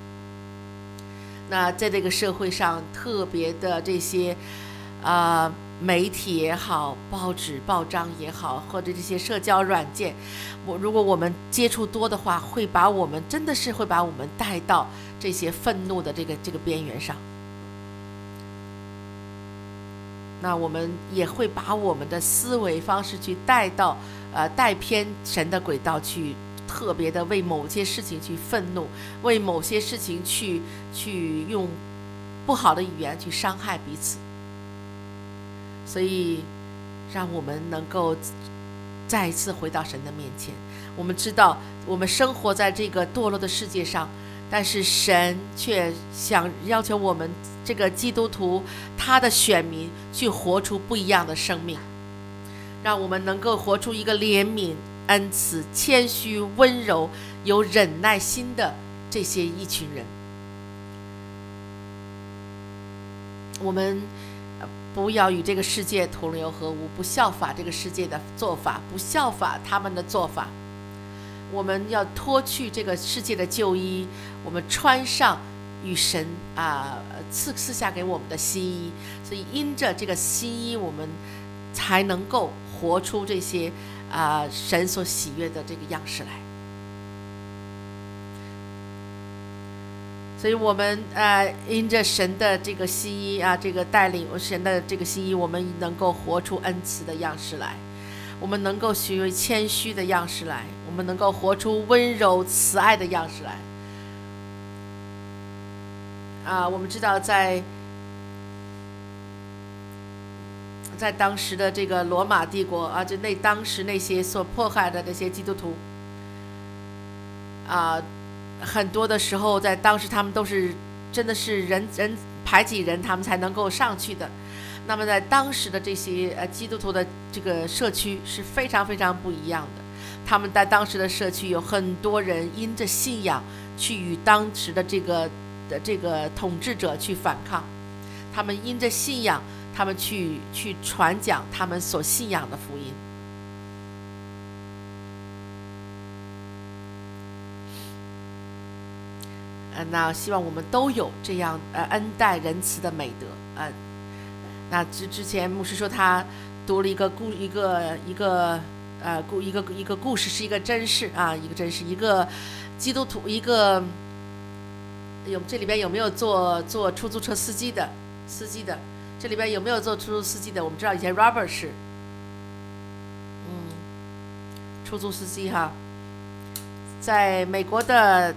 那在这个社会上，特别的这些媒体也好，报纸报章也好，或者这些社交软件，如果我们接触多的话，真的是会把我们带到这些愤怒的这个边缘上。那我们也会把我们的思维方式去带偏神的轨道去，特别的为某些事情去愤怒，为某些事情去用不好的语言去伤害彼此。所以让我们能够再一次回到神的面前。我们知道我们生活在这个堕落的世界上，但是神却想要求我们这个基督徒，他的选民去活出不一样的生命，让我们能够活出一个怜悯、恩慈、谦虚、温柔、有忍耐心的这些一群人。我们不要与这个世界同流合污，不效法这个世界的做法，不效法他们的做法。我们要脱去这个世界的旧衣，我们穿上与神赐下给我们的新衣。所以因着这个新衣，我们才能够活出这些神所喜悦的这个样式来。所以我们因着神的这个新衣这个带领，神的这个新衣，我们能够活出恩慈的样式来，我们能够学会谦虚的样式来，我们能够活出温柔慈爱的样式来。我们知道在当时的这个罗马帝国就当时那些所迫害的那些基督徒很多的时候在当时他们都是真的是人排挤人，他们才能够上去的。那么在当时的这些基督徒的这个社区是非常非常不一样的。他们在当时的社区有很多人因着信仰去与当时的这个统治者去反抗，他们因着信仰，他们去传讲他们所信仰的福音。那希望我们都有这样恩待仁慈的美德那之前牧师说他读了一个故事，是一个真事一个基督徒，这里边有没有做出租车司机的？这里边有没有做出租司机的？我们知道以前 Robert 是出租司机在美国的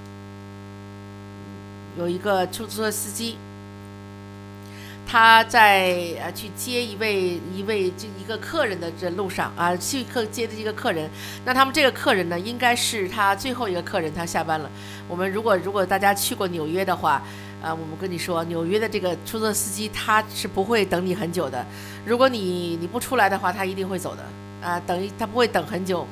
有一个出租车司机，他在去接一个客人的这路上去接的一个客人。那他们这个客人呢，应该是他最后一个客人，他下班了。我们如果大家去过纽约的话我们跟你说，纽约的这个出租车司机他是不会等你很久的。如果你不出来的话，他一定会走的他不会等很久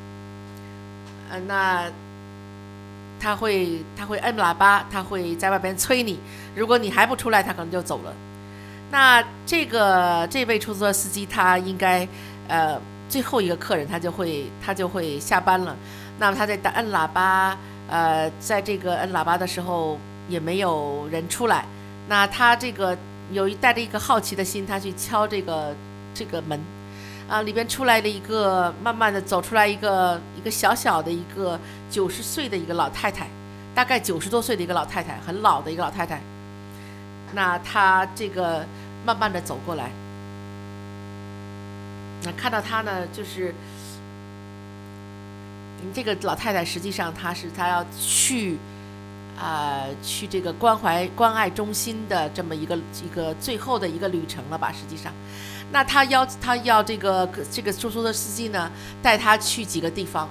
那他会摁喇叭，他会在外边催你，如果你还不出来，他可能就走了。那这位出租车司机他应该最后一个客人他就会下班了。 那么他在摁喇叭，在这个摁喇叭的时候也没有人出来。那他这个带着一个好奇的心，他去敲这个门，里边出来了一个，慢慢的走出来一个小小的一个90岁的一个老太太，大概90多岁的一个老太太，很老的一个老太太。那他这个慢慢的走过来，那看到他呢，就是这个老太太实际上她要去这个关爱中心的这么一个最后的一个旅程了吧，实际上。那他要这个出租车司机呢带他去几个地方。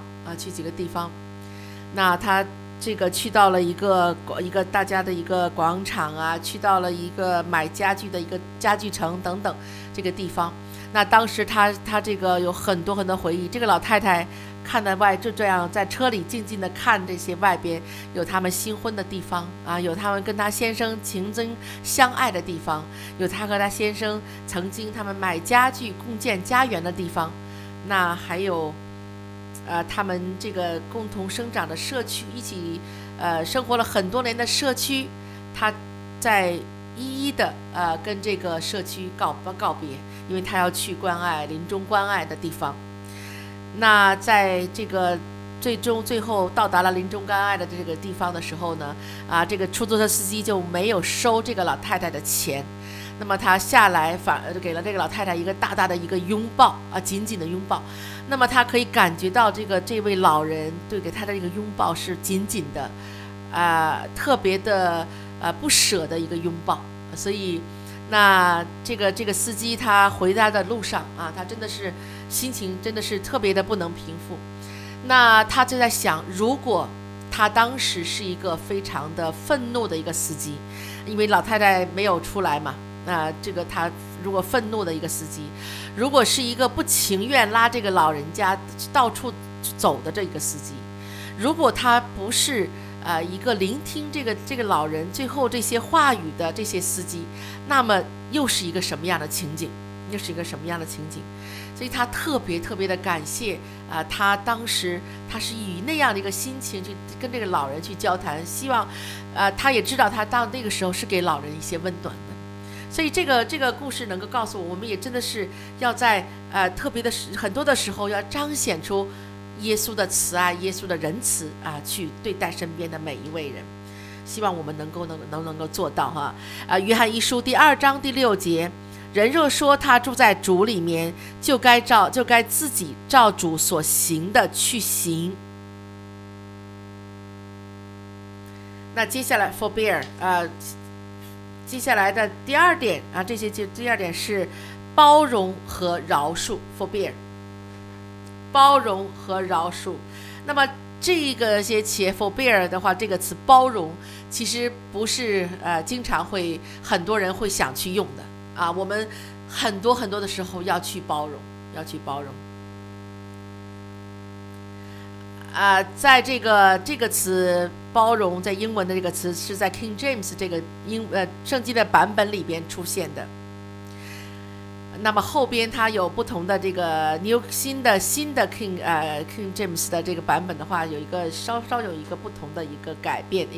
那他这个去到了一个大家的一个广场啊，去到了一个买家具的一个家具城等等这个地方。那当时他这个有很多很多回忆，这个老太太看到就这样在车里静静的看这些外边有他们新婚的地方啊，有他们跟他先生情真相爱的地方，有他和他先生曾经他们买家具共建家园的地方，那还有他们这个共同生长的社区，一起生活了很多年的社区，他在一一的跟这个社区告别，因为他要去临终关爱的地方。那在这个最后到达了临终关爱的这个地方的时候呢，这个出租车司机就没有收这个老太太的钱。那么他下来反而给了这个老太太一个大大的一个拥抱紧紧的拥抱。那么他可以感觉到这位老人给他的一个拥抱是紧紧的，特别的不舍的一个拥抱。所以那这个司机他回家的路上他真的是心情真的是特别的不能平复。那他就在想，如果他当时是一个非常的愤怒的一个司机，因为老太太没有出来嘛，这个他如果愤怒的一个司机，如果是一个不情愿拉这个老人家到处走的这个司机，如果他不是一个聆听这个老人最后这些话语的这些司机，那么又是一个什么样的情景？所以他特别的感谢他当时他是以那样的一个心情去跟这个老人去交谈，希望他也知道他到那个时候是给老人一些温暖的。所以这个故事能够告诉我们，也真的是要在特别的很多的时候要彰显出耶稣的慈爱，耶稣的仁慈去对待身边的每一位人。希望我们能够做到约翰一书第2章第6节，人若说他住在主里面，就该自己照主所行的去行。那接下来 forbear 接下来的第2点第2点是包容和饶恕 forbear， 包容和饶恕。那么这个些企业 forbear 的话，这个词包容其实不是经常很多人会想去用的我们很多的时候要去包容在这个词包容，在英文的这个词是在 King James 这个圣经的版本里边出现的。那么后边它有不同的这个新的 King James 的这个版本的话，有一个稍有一个不同的一个改变。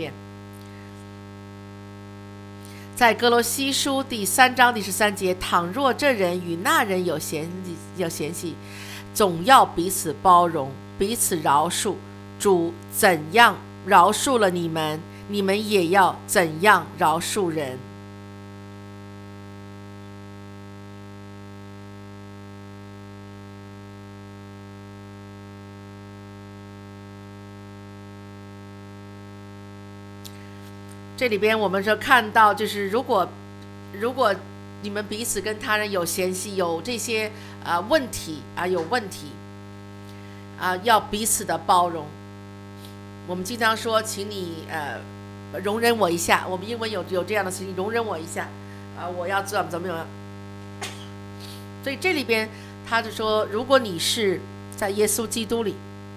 在哥罗西书第3章第13节，倘若这人与那人有嫌隙，总要彼此包容，彼此饶恕。主怎样饶恕了你们，你们也要怎样饶恕人。这里边我们说看到，就是如果你们彼此跟他人有嫌隙，有这些问题要彼此的包容。我们经常说，请你容忍我一下，我们英文有这样的事情，容忍我一下我要怎么样。所以这里边他就说，如果你是在耶稣基督里，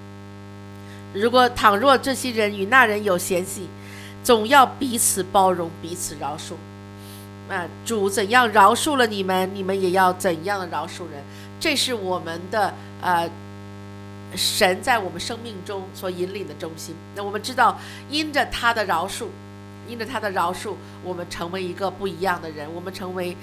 倘若这些人与那人有嫌隙，总要彼此包容，彼此饶恕。主怎样饶恕了你们，你们也要怎样的饶恕人。这是我们的神在我们生命中所引领的中心。那我们知道，因着他的饶恕，我们成为一个不一样的人，我们成为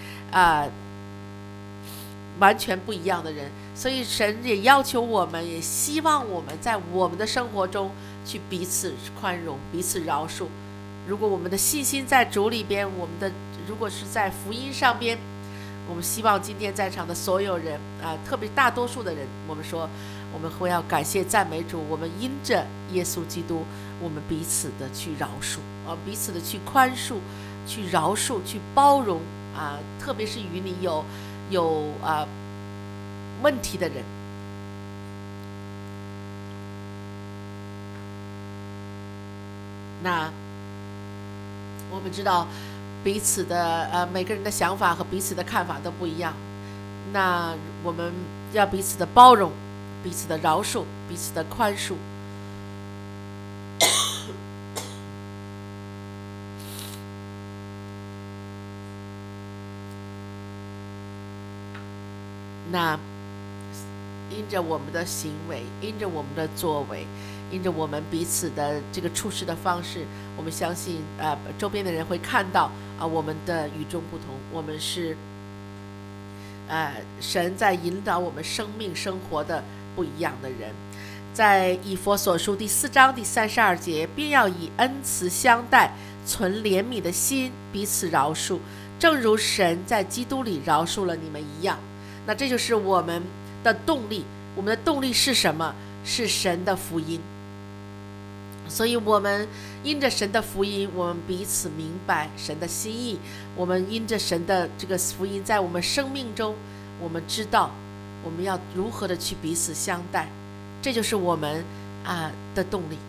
完全不一样的人。所以神也要求我们，也希望我们在我们的生活中去彼此宽容，彼此饶恕。如果我们的信心在主里边，如果是在福音上边，我们希望今天在场的所有人特别大多数的人，我们说我们会要感谢赞美主，我们因着耶稣基督，我们彼此的去饶恕彼此的去宽恕，去饶恕，去包容特别是与你有问题的人。那我们知道彼此的每个人的想法和彼此的看法都不一样，那我们要彼此的包容，彼此的饶恕，彼此的宽恕。那因着我们的行为，因着我们的作为，因着我们彼此的这个处事的方式，我们相信周边的人会看到我们的与众不同，我们是神在引导我们生命生活的不一样的人。在以弗所书第4章第32节，并要以恩慈相待，存怜悯的心，彼此饶恕，正如神在基督里饶恕了你们一样。那这就是我们的动力，我们的动力是什么？是神的福音。所以我们因着神的福音，我们彼此明白神的心意，我们因着神的这个福音在我们生命中，我们知道我们要如何的去彼此相待，这就是我们的动力。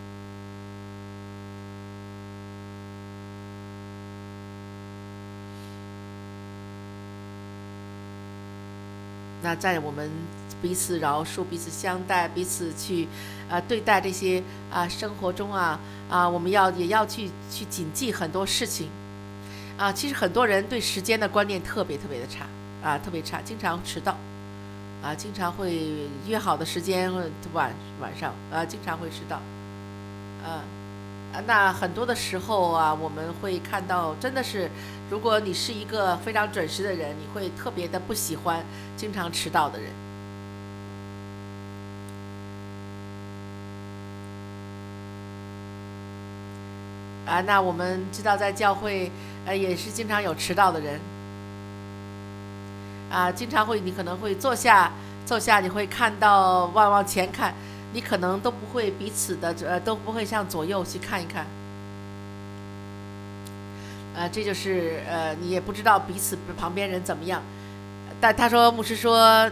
那在我们彼此饶恕、彼此相待、彼此去对待这些生活中我们也要去谨记很多事情其实很多人对时间的观念特别的差特别差，经常迟到经常会约好的时间晚上经常会迟到那很多的时候我们会看到，真的是如果你是一个非常准时的人，你会特别的不喜欢经常迟到的人那我们知道在教会也是经常有迟到的人经常会，你可能会坐下你会看到往前看，你可能都不会彼此的都不会向左右去看一看这就是你也不知道彼此旁边人怎么样。但他说，牧师说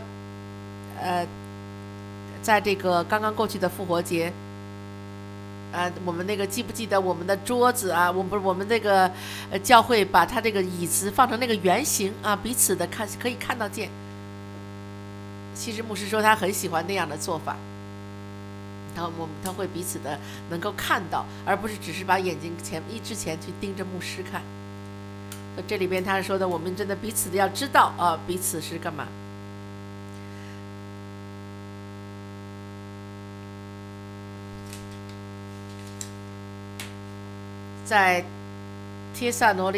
在这个刚刚过去的复活节我们那个记不记得我们的桌子我们那个教会把他这个椅子放成那个圆形彼此的可以看到见。其实牧师说他很喜欢那样的做法，他会彼此的能够看到，而不是只是把眼睛之前去盯着牧师看。这里边他说的，我们真的彼此的要知道彼此是干嘛。在帖撒罗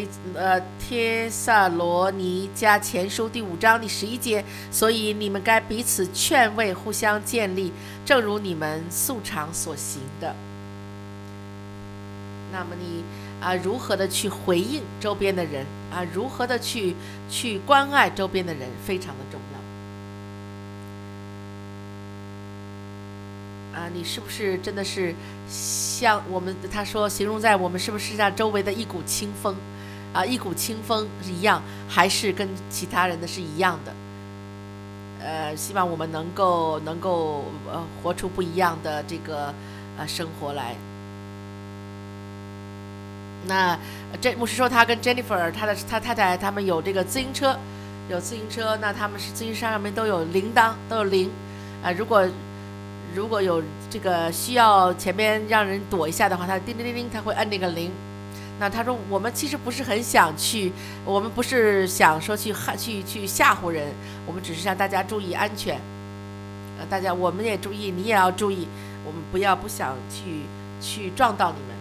尼迦前书第5章第11节，所以你们该彼此劝慰，互相建立，正如你们素常所行的。那么你如何的去回应周边的人如何的去关爱周边的人，非常的重要你是不是真的是像他说形容在我们是不是像周围的一股清风一股清风是一样，还是跟其他人的是一样的希望我们能够活出不一样的这个生活来。那牧师说他跟 Jennifer 他太太他们有这个自行车，那他们是自行车上面都有铃铛，都有铃如果有这个需要前面让人躲一下的话，他叮叮叮叮他会按那个铃。那他说我们其实不是很想去，我们不是想说去吓唬人，我们只是让大家注意安全大家我们也注意，你也要注意，我们不想去撞到你们。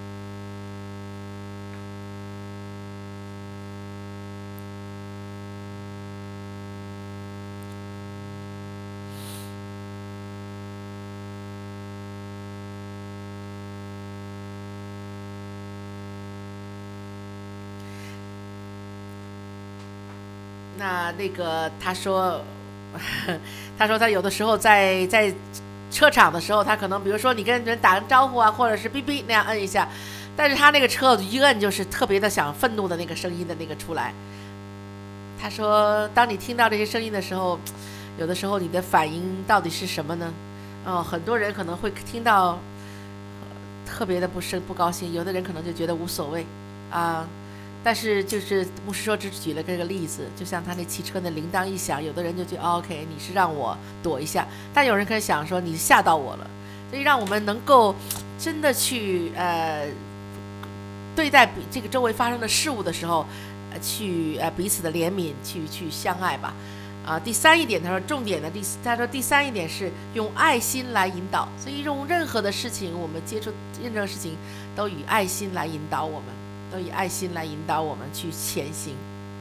那个他说他有的时候在车场的时候，他可能比如说你跟人打个招呼啊，或者是哔哔那样摁一下，但是他那个车一摁就是特别的想愤怒的那个声音的那个出来。他说当你听到这些声音的时候，有的时候你的反应到底是什么呢？很多人可能会听到特别的不高兴，有的人可能就觉得无所谓啊。但是就是牧师说只举了这个例子，就像他那汽车的铃铛一响，有的人就觉得OK 你是让我躲一下，但有人可以想说你吓到我了。所以让我们能够真的去对待这个周围发生的事物的时候，去彼此的怜悯，去相爱吧。第三一点他说重点的他说第三一点是用爱心来引导，所以用任何的事情我们接触任何事情都以爱心来引导我们，都以爱心来引导我们去前行。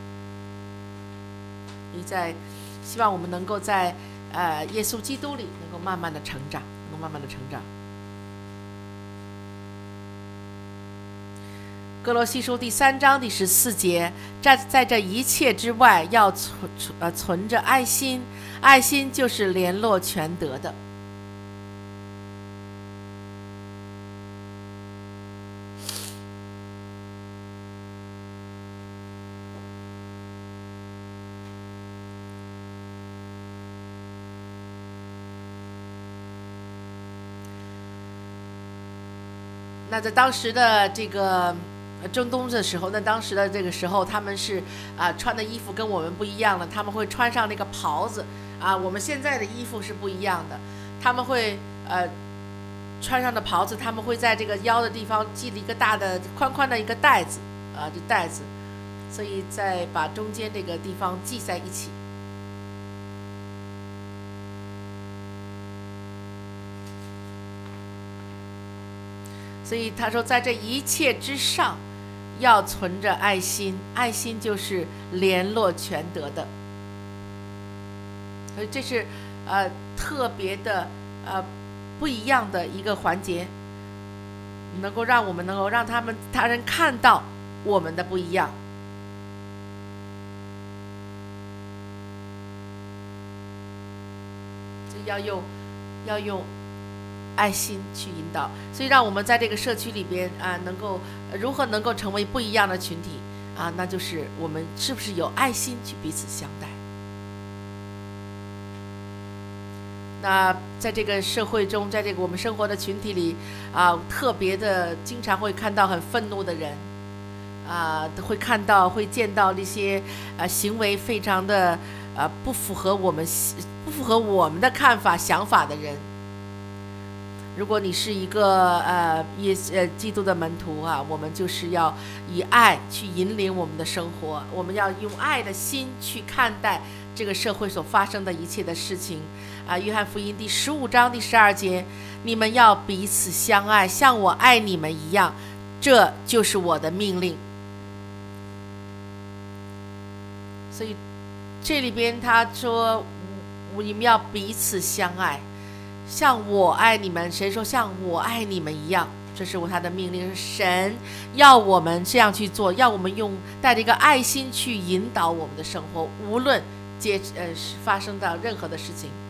希望我们能够在耶稣基督里能够慢慢的成长，哥罗西书第3章第14节，在这一切之外要存着爱心，爱心就是联络全德的。那在当时的这个中东的时候，当时的这个时候，他们是穿的衣服跟我们不一样了，他们会穿上那个袍子我们现在的衣服是不一样的，他们会穿上的袍子，他们会在这个腰的地方系了一个大的宽宽的一个带子这带子，所以再把中间这个地方系在一起。所以他说在这一切之上要存着爱心，爱心就是联络全德的。所以这是特别的不一样的一个环节，能够让他人看到我们的不一样。所以要用爱心去引导，所以让我们在这个社区里边如何能够成为不一样的群体那就是我们是不是有爱心去彼此相待。那在这个社会中，在这个我们生活的群体里特别的经常会看到很愤怒的人会见到这些行为非常的不符合我们的看法想法的人。如果你是一个基督的门徒我们就是要以爱去引领我们的生活，我们要用爱的心去看待这个社会所发生的一切的事情约翰福音第15章第12节，你们要彼此相爱，像我爱你们一样，这就是我的命令。所以这里边他说你们要彼此相爱，像我爱你们，谁说像我爱你们一样，这是他的命令，神要我们这样去做，要我们带着一个爱心去引导我们的生活，无论发生到任何的事情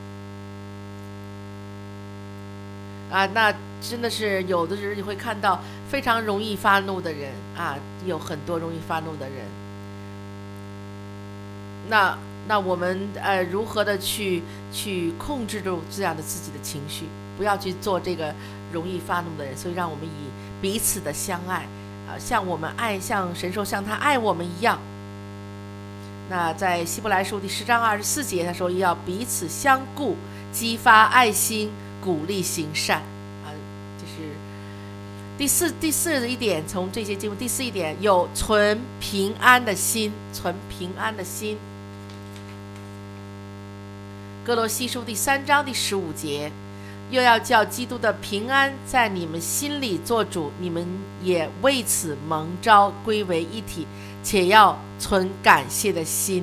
那真的是有的人你会看到非常容易发怒的人有很多容易发怒的人。那我们如何的去控制住这样的自己的情绪，不要去做这个容易发怒的人。所以让我们以彼此的相爱像我们像神说像他爱我们一样。那在希伯来书第10章24节他说要彼此相顾，激发爱心，鼓励行善这是第四一点，从这些经文第4一点有存平安的心，存平安的心。 哥罗西书第3章第15节，又要叫基督的平安在你们心里做主，你们也为此蒙召归为一体，且要存感谢的心。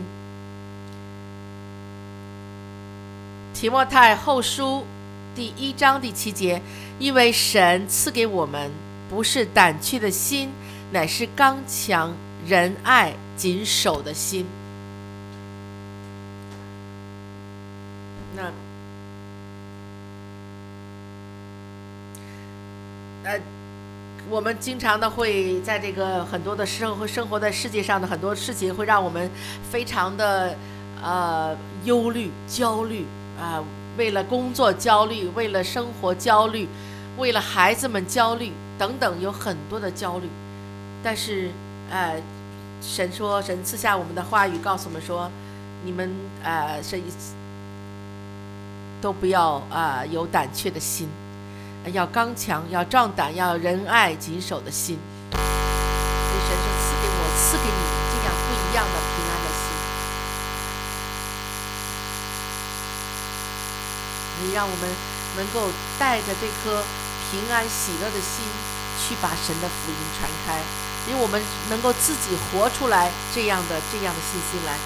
提摩太后书第1章第7节，因为神赐给我们不是胆怯的心，乃是刚强、仁爱、谨守的心。那我们经常的会在这个很多的生活在世界上的很多事情，会让我们非常的忧虑、焦虑为了工作焦虑，为了生活焦虑，为了孩子们焦虑等等，有很多的焦虑。但是神赐下我们的话语告诉我们说，你们都不要有胆怯的心，要刚强，要壮胆，要仁爱谨守的心。所以神说赐给我，赐给你这样不一样的平安的心，所以让我们能够带着这颗平安喜乐的心去把神的福音传开，因为我们能够自己活出来这样的信心来。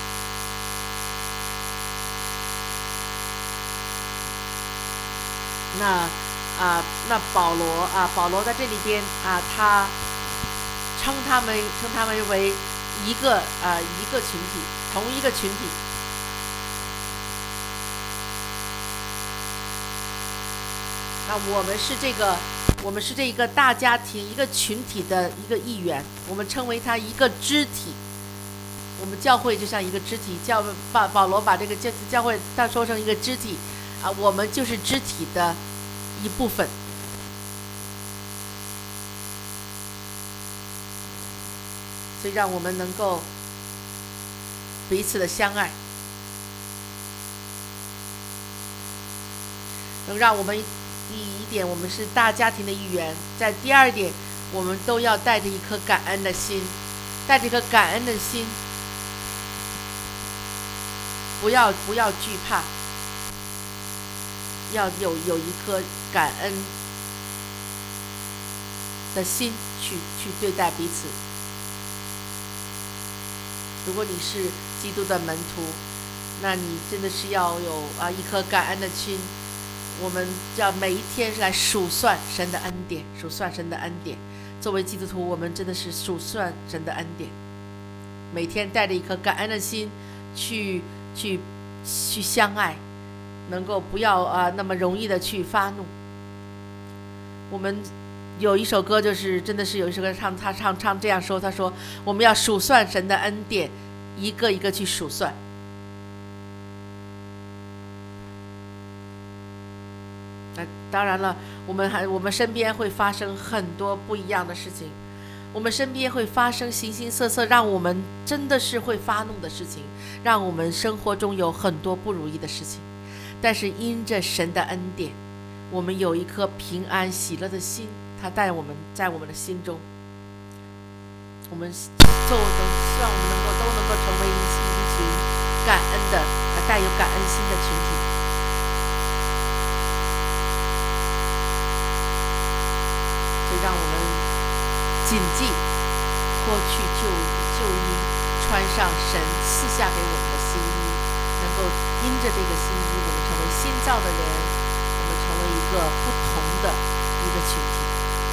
那保罗在这里边他称他们为一个群体，同一个群体。我们是这个大家庭，一个群体的一个一员，我们称为他一个肢体。我们教会就像一个肢体，保罗把这个教会他说成一个肢体我们就是肢体的一部分。所以让我们能够彼此的相爱，能让我们第一点，我们是大家庭的一员；在第二点，我们都要带着一颗感恩的心，带着一颗感恩的心，不要惧怕，要有一颗感恩的心去对待彼此。如果你是基督的门徒，那你真的是要有一颗感恩的心。我们要每一天来数算神的恩典，数算神的恩典。作为基督徒，我们真的是数算神的恩典，每天带着一颗感恩的心去相爱，能够不要那么容易的去发怒。我们有一首歌，就是真的是有一首歌唱这样说，他说我们要数算神的恩典，一个一个去数算。当然了，我们身边会发生很多不一样的事情，我们身边会发生形形色色让我们真的是会发怒的事情，让我们生活中有很多不如意的事情。但是因着神的恩典，我们有一颗平安喜乐的心，他在我们的心中，我们希望我们都能够成为一群感恩的带有感恩心的群体。所以让我们谨记脱去旧衣，穿上神赐下给我们的新衣，能够因着这个新衣，我们成为新造的人，我们成为一个不同的一个群体。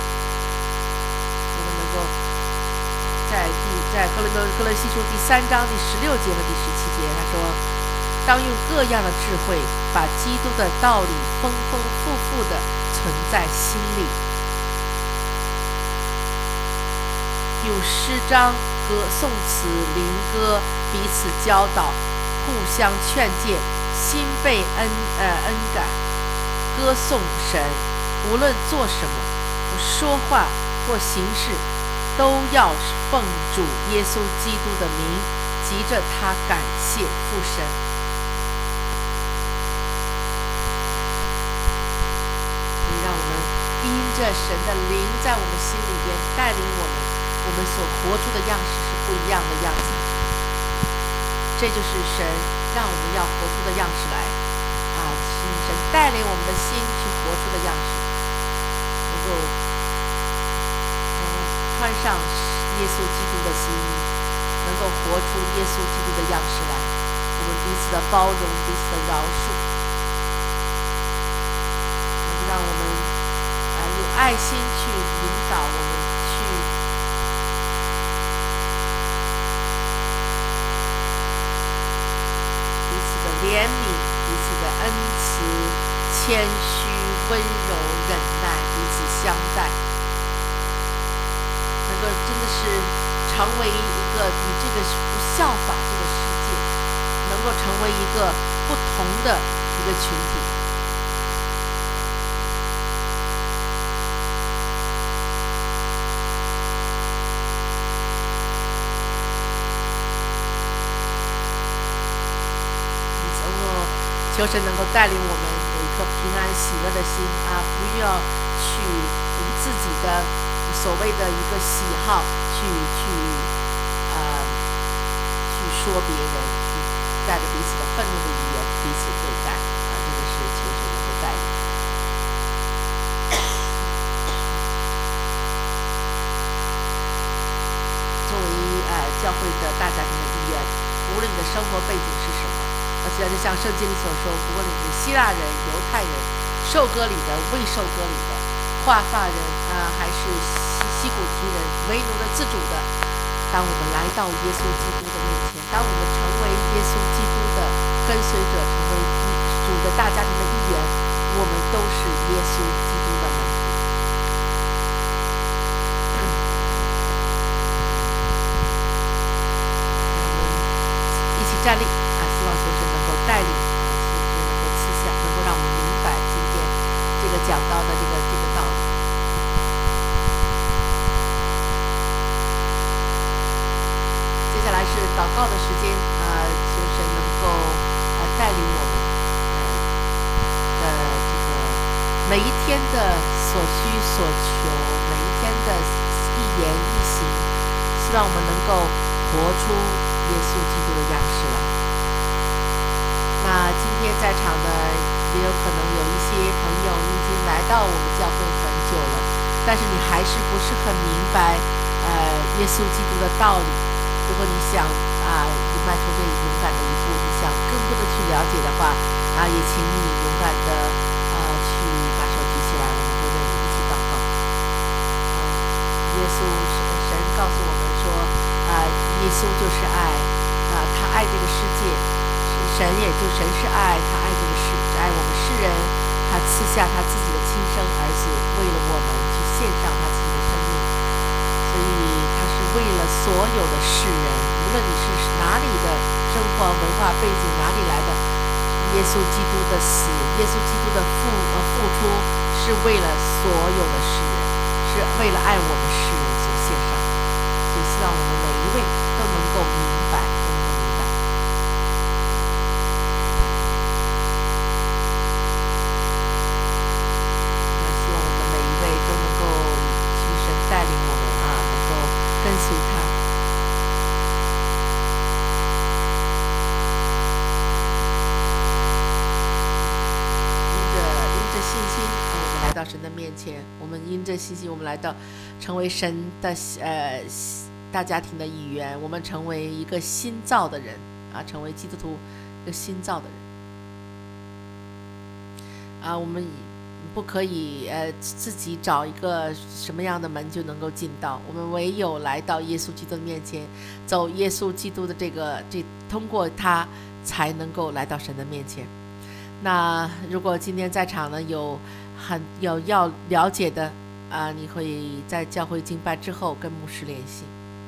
我们能够在哥罗西书第3章第16节和第17节，他说当用各样的智慧，把基督的道理丰丰富富的存在心里，用诗章、颂词、灵歌彼此教导，互相劝诫，心被恩感，歌颂神。无论做什么，说话或行事，都要奉主耶稣基督的名，急着他感谢父神。让我们因着神的灵在我们心里边带领我们所活出的样式是不一样的样子。这就是神让我们要活出的样式来。 带领我们的心去活出的样式，能够穿上耶稣基督的新衣，能够活出耶稣基督的样式来。我们彼此的包容，彼此的饶恕，能够让我们用爱心去引导我们去彼此的怜悯，彼此的恩慈、谦虚、温柔、忍耐，彼此相待，能够真的是成为一个你这个不效法这个世界，能够成为一个不同的一个群体。求神能够带领我们有一颗平安喜乐的心不要去以自己的所谓的一个喜好去说别人，去带着彼此的愤怒的语言彼此对待这个是求神能够带领。作为教会的大家庭的一员，无论你的生活背景是什么，就像圣经里所说，不论你是希腊人、犹太人、受割礼的、未受割礼的、华发人还是西古提人、为奴的、自主的，当我们来到耶稣基督的面前，当我们成为耶稣基督的跟随者，成为主的大家庭的一员，我们都是耶稣基督的门徒。我们一起站立希望求神能够带领，能够赐下，能够让我们明白今天这个讲到的这个道理。接下来是祷告的时间求神能够带领我们这个每一天的所需所求，每一天的一言一行，希望我们能够活出耶稣基督的样式来。那今天在场的也有可能有一些朋友已经来到我们教会很久了，但是你还是不是很明白耶稣基督的道理。如果你想迈出这勇敢的一步，你想更多的去了解的话也请你勇敢的去把手举起来，我们会为你一起祷告。耶稣神告诉我们说耶稣就是爱他爱这个世界，神是爱，他爱这个世，只爱我们世人，他赐下他自己的亲生儿子，为了我们去献上他自己的生命，所以他是为了所有的世人，无论你是哪里的生活文化背景，哪里来的，耶稣基督的死，耶稣基督的付出是为了所有的世人，是为了爱我们世人所献上的，所以希望我们每一位都能够明白。带领我们能够跟随他。因着信心我们来到神的面前，我们因着信心我们来到成为神的大家庭的一员，我们成为一个新造的人成为基督徒一个新造的人我们不可以自己找一个什么样的门就能够进到，我们唯有来到耶稣基督的面前，走耶稣基督的通过他才能够来到神的面前。那如果今天在场呢有要了解的你会在教会敬拜之后跟牧师联系。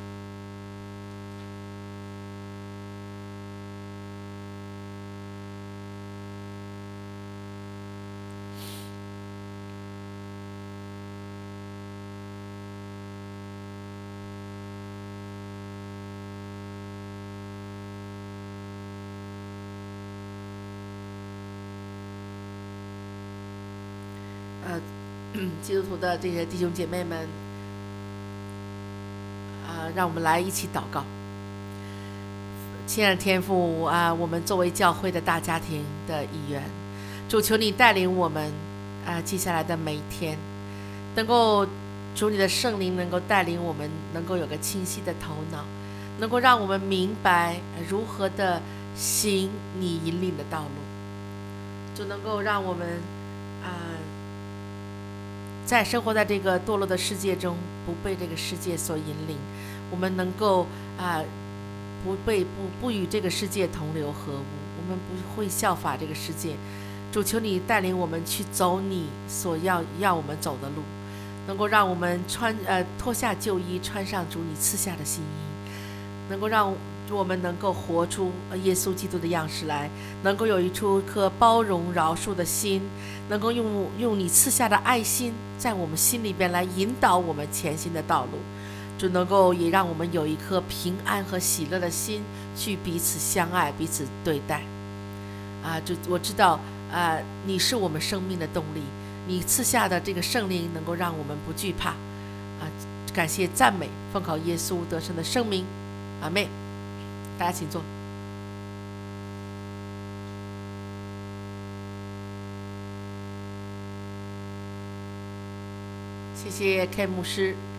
基督徒的这些弟兄姐妹们让我们来一起祷告。亲爱的天父我们作为教会的大家庭的一员， 主，求你带领我们接下来的每一天，能够主你的圣灵能够带领我们，能够有个清晰的头脑，能够让我们明白如何的行你引领的道路，就能够让我们在生活在这个堕落的世界中，不被这个世界所引领，我们能够不与这个世界同流合污，我们不会效法这个世界。主，求你带领我们去走你所要我们走的路，能够让我们脱下旧衣，穿上主你赐下的新衣，能够让我们能够活出耶稣基督的样式来，能够有一颗包容饶恕的心，能够用你赐下的爱心在我们心里边来引导我们前行的道路，就能够也让我们有一颗平安和喜乐的心去彼此相爱，彼此对待。我知道你是我们生命的动力，你赐下的这个圣灵能够让我们不惧怕。感谢赞美，奉靠耶稣得胜的圣名，阿们。大家请坐。谢谢 K 牧师。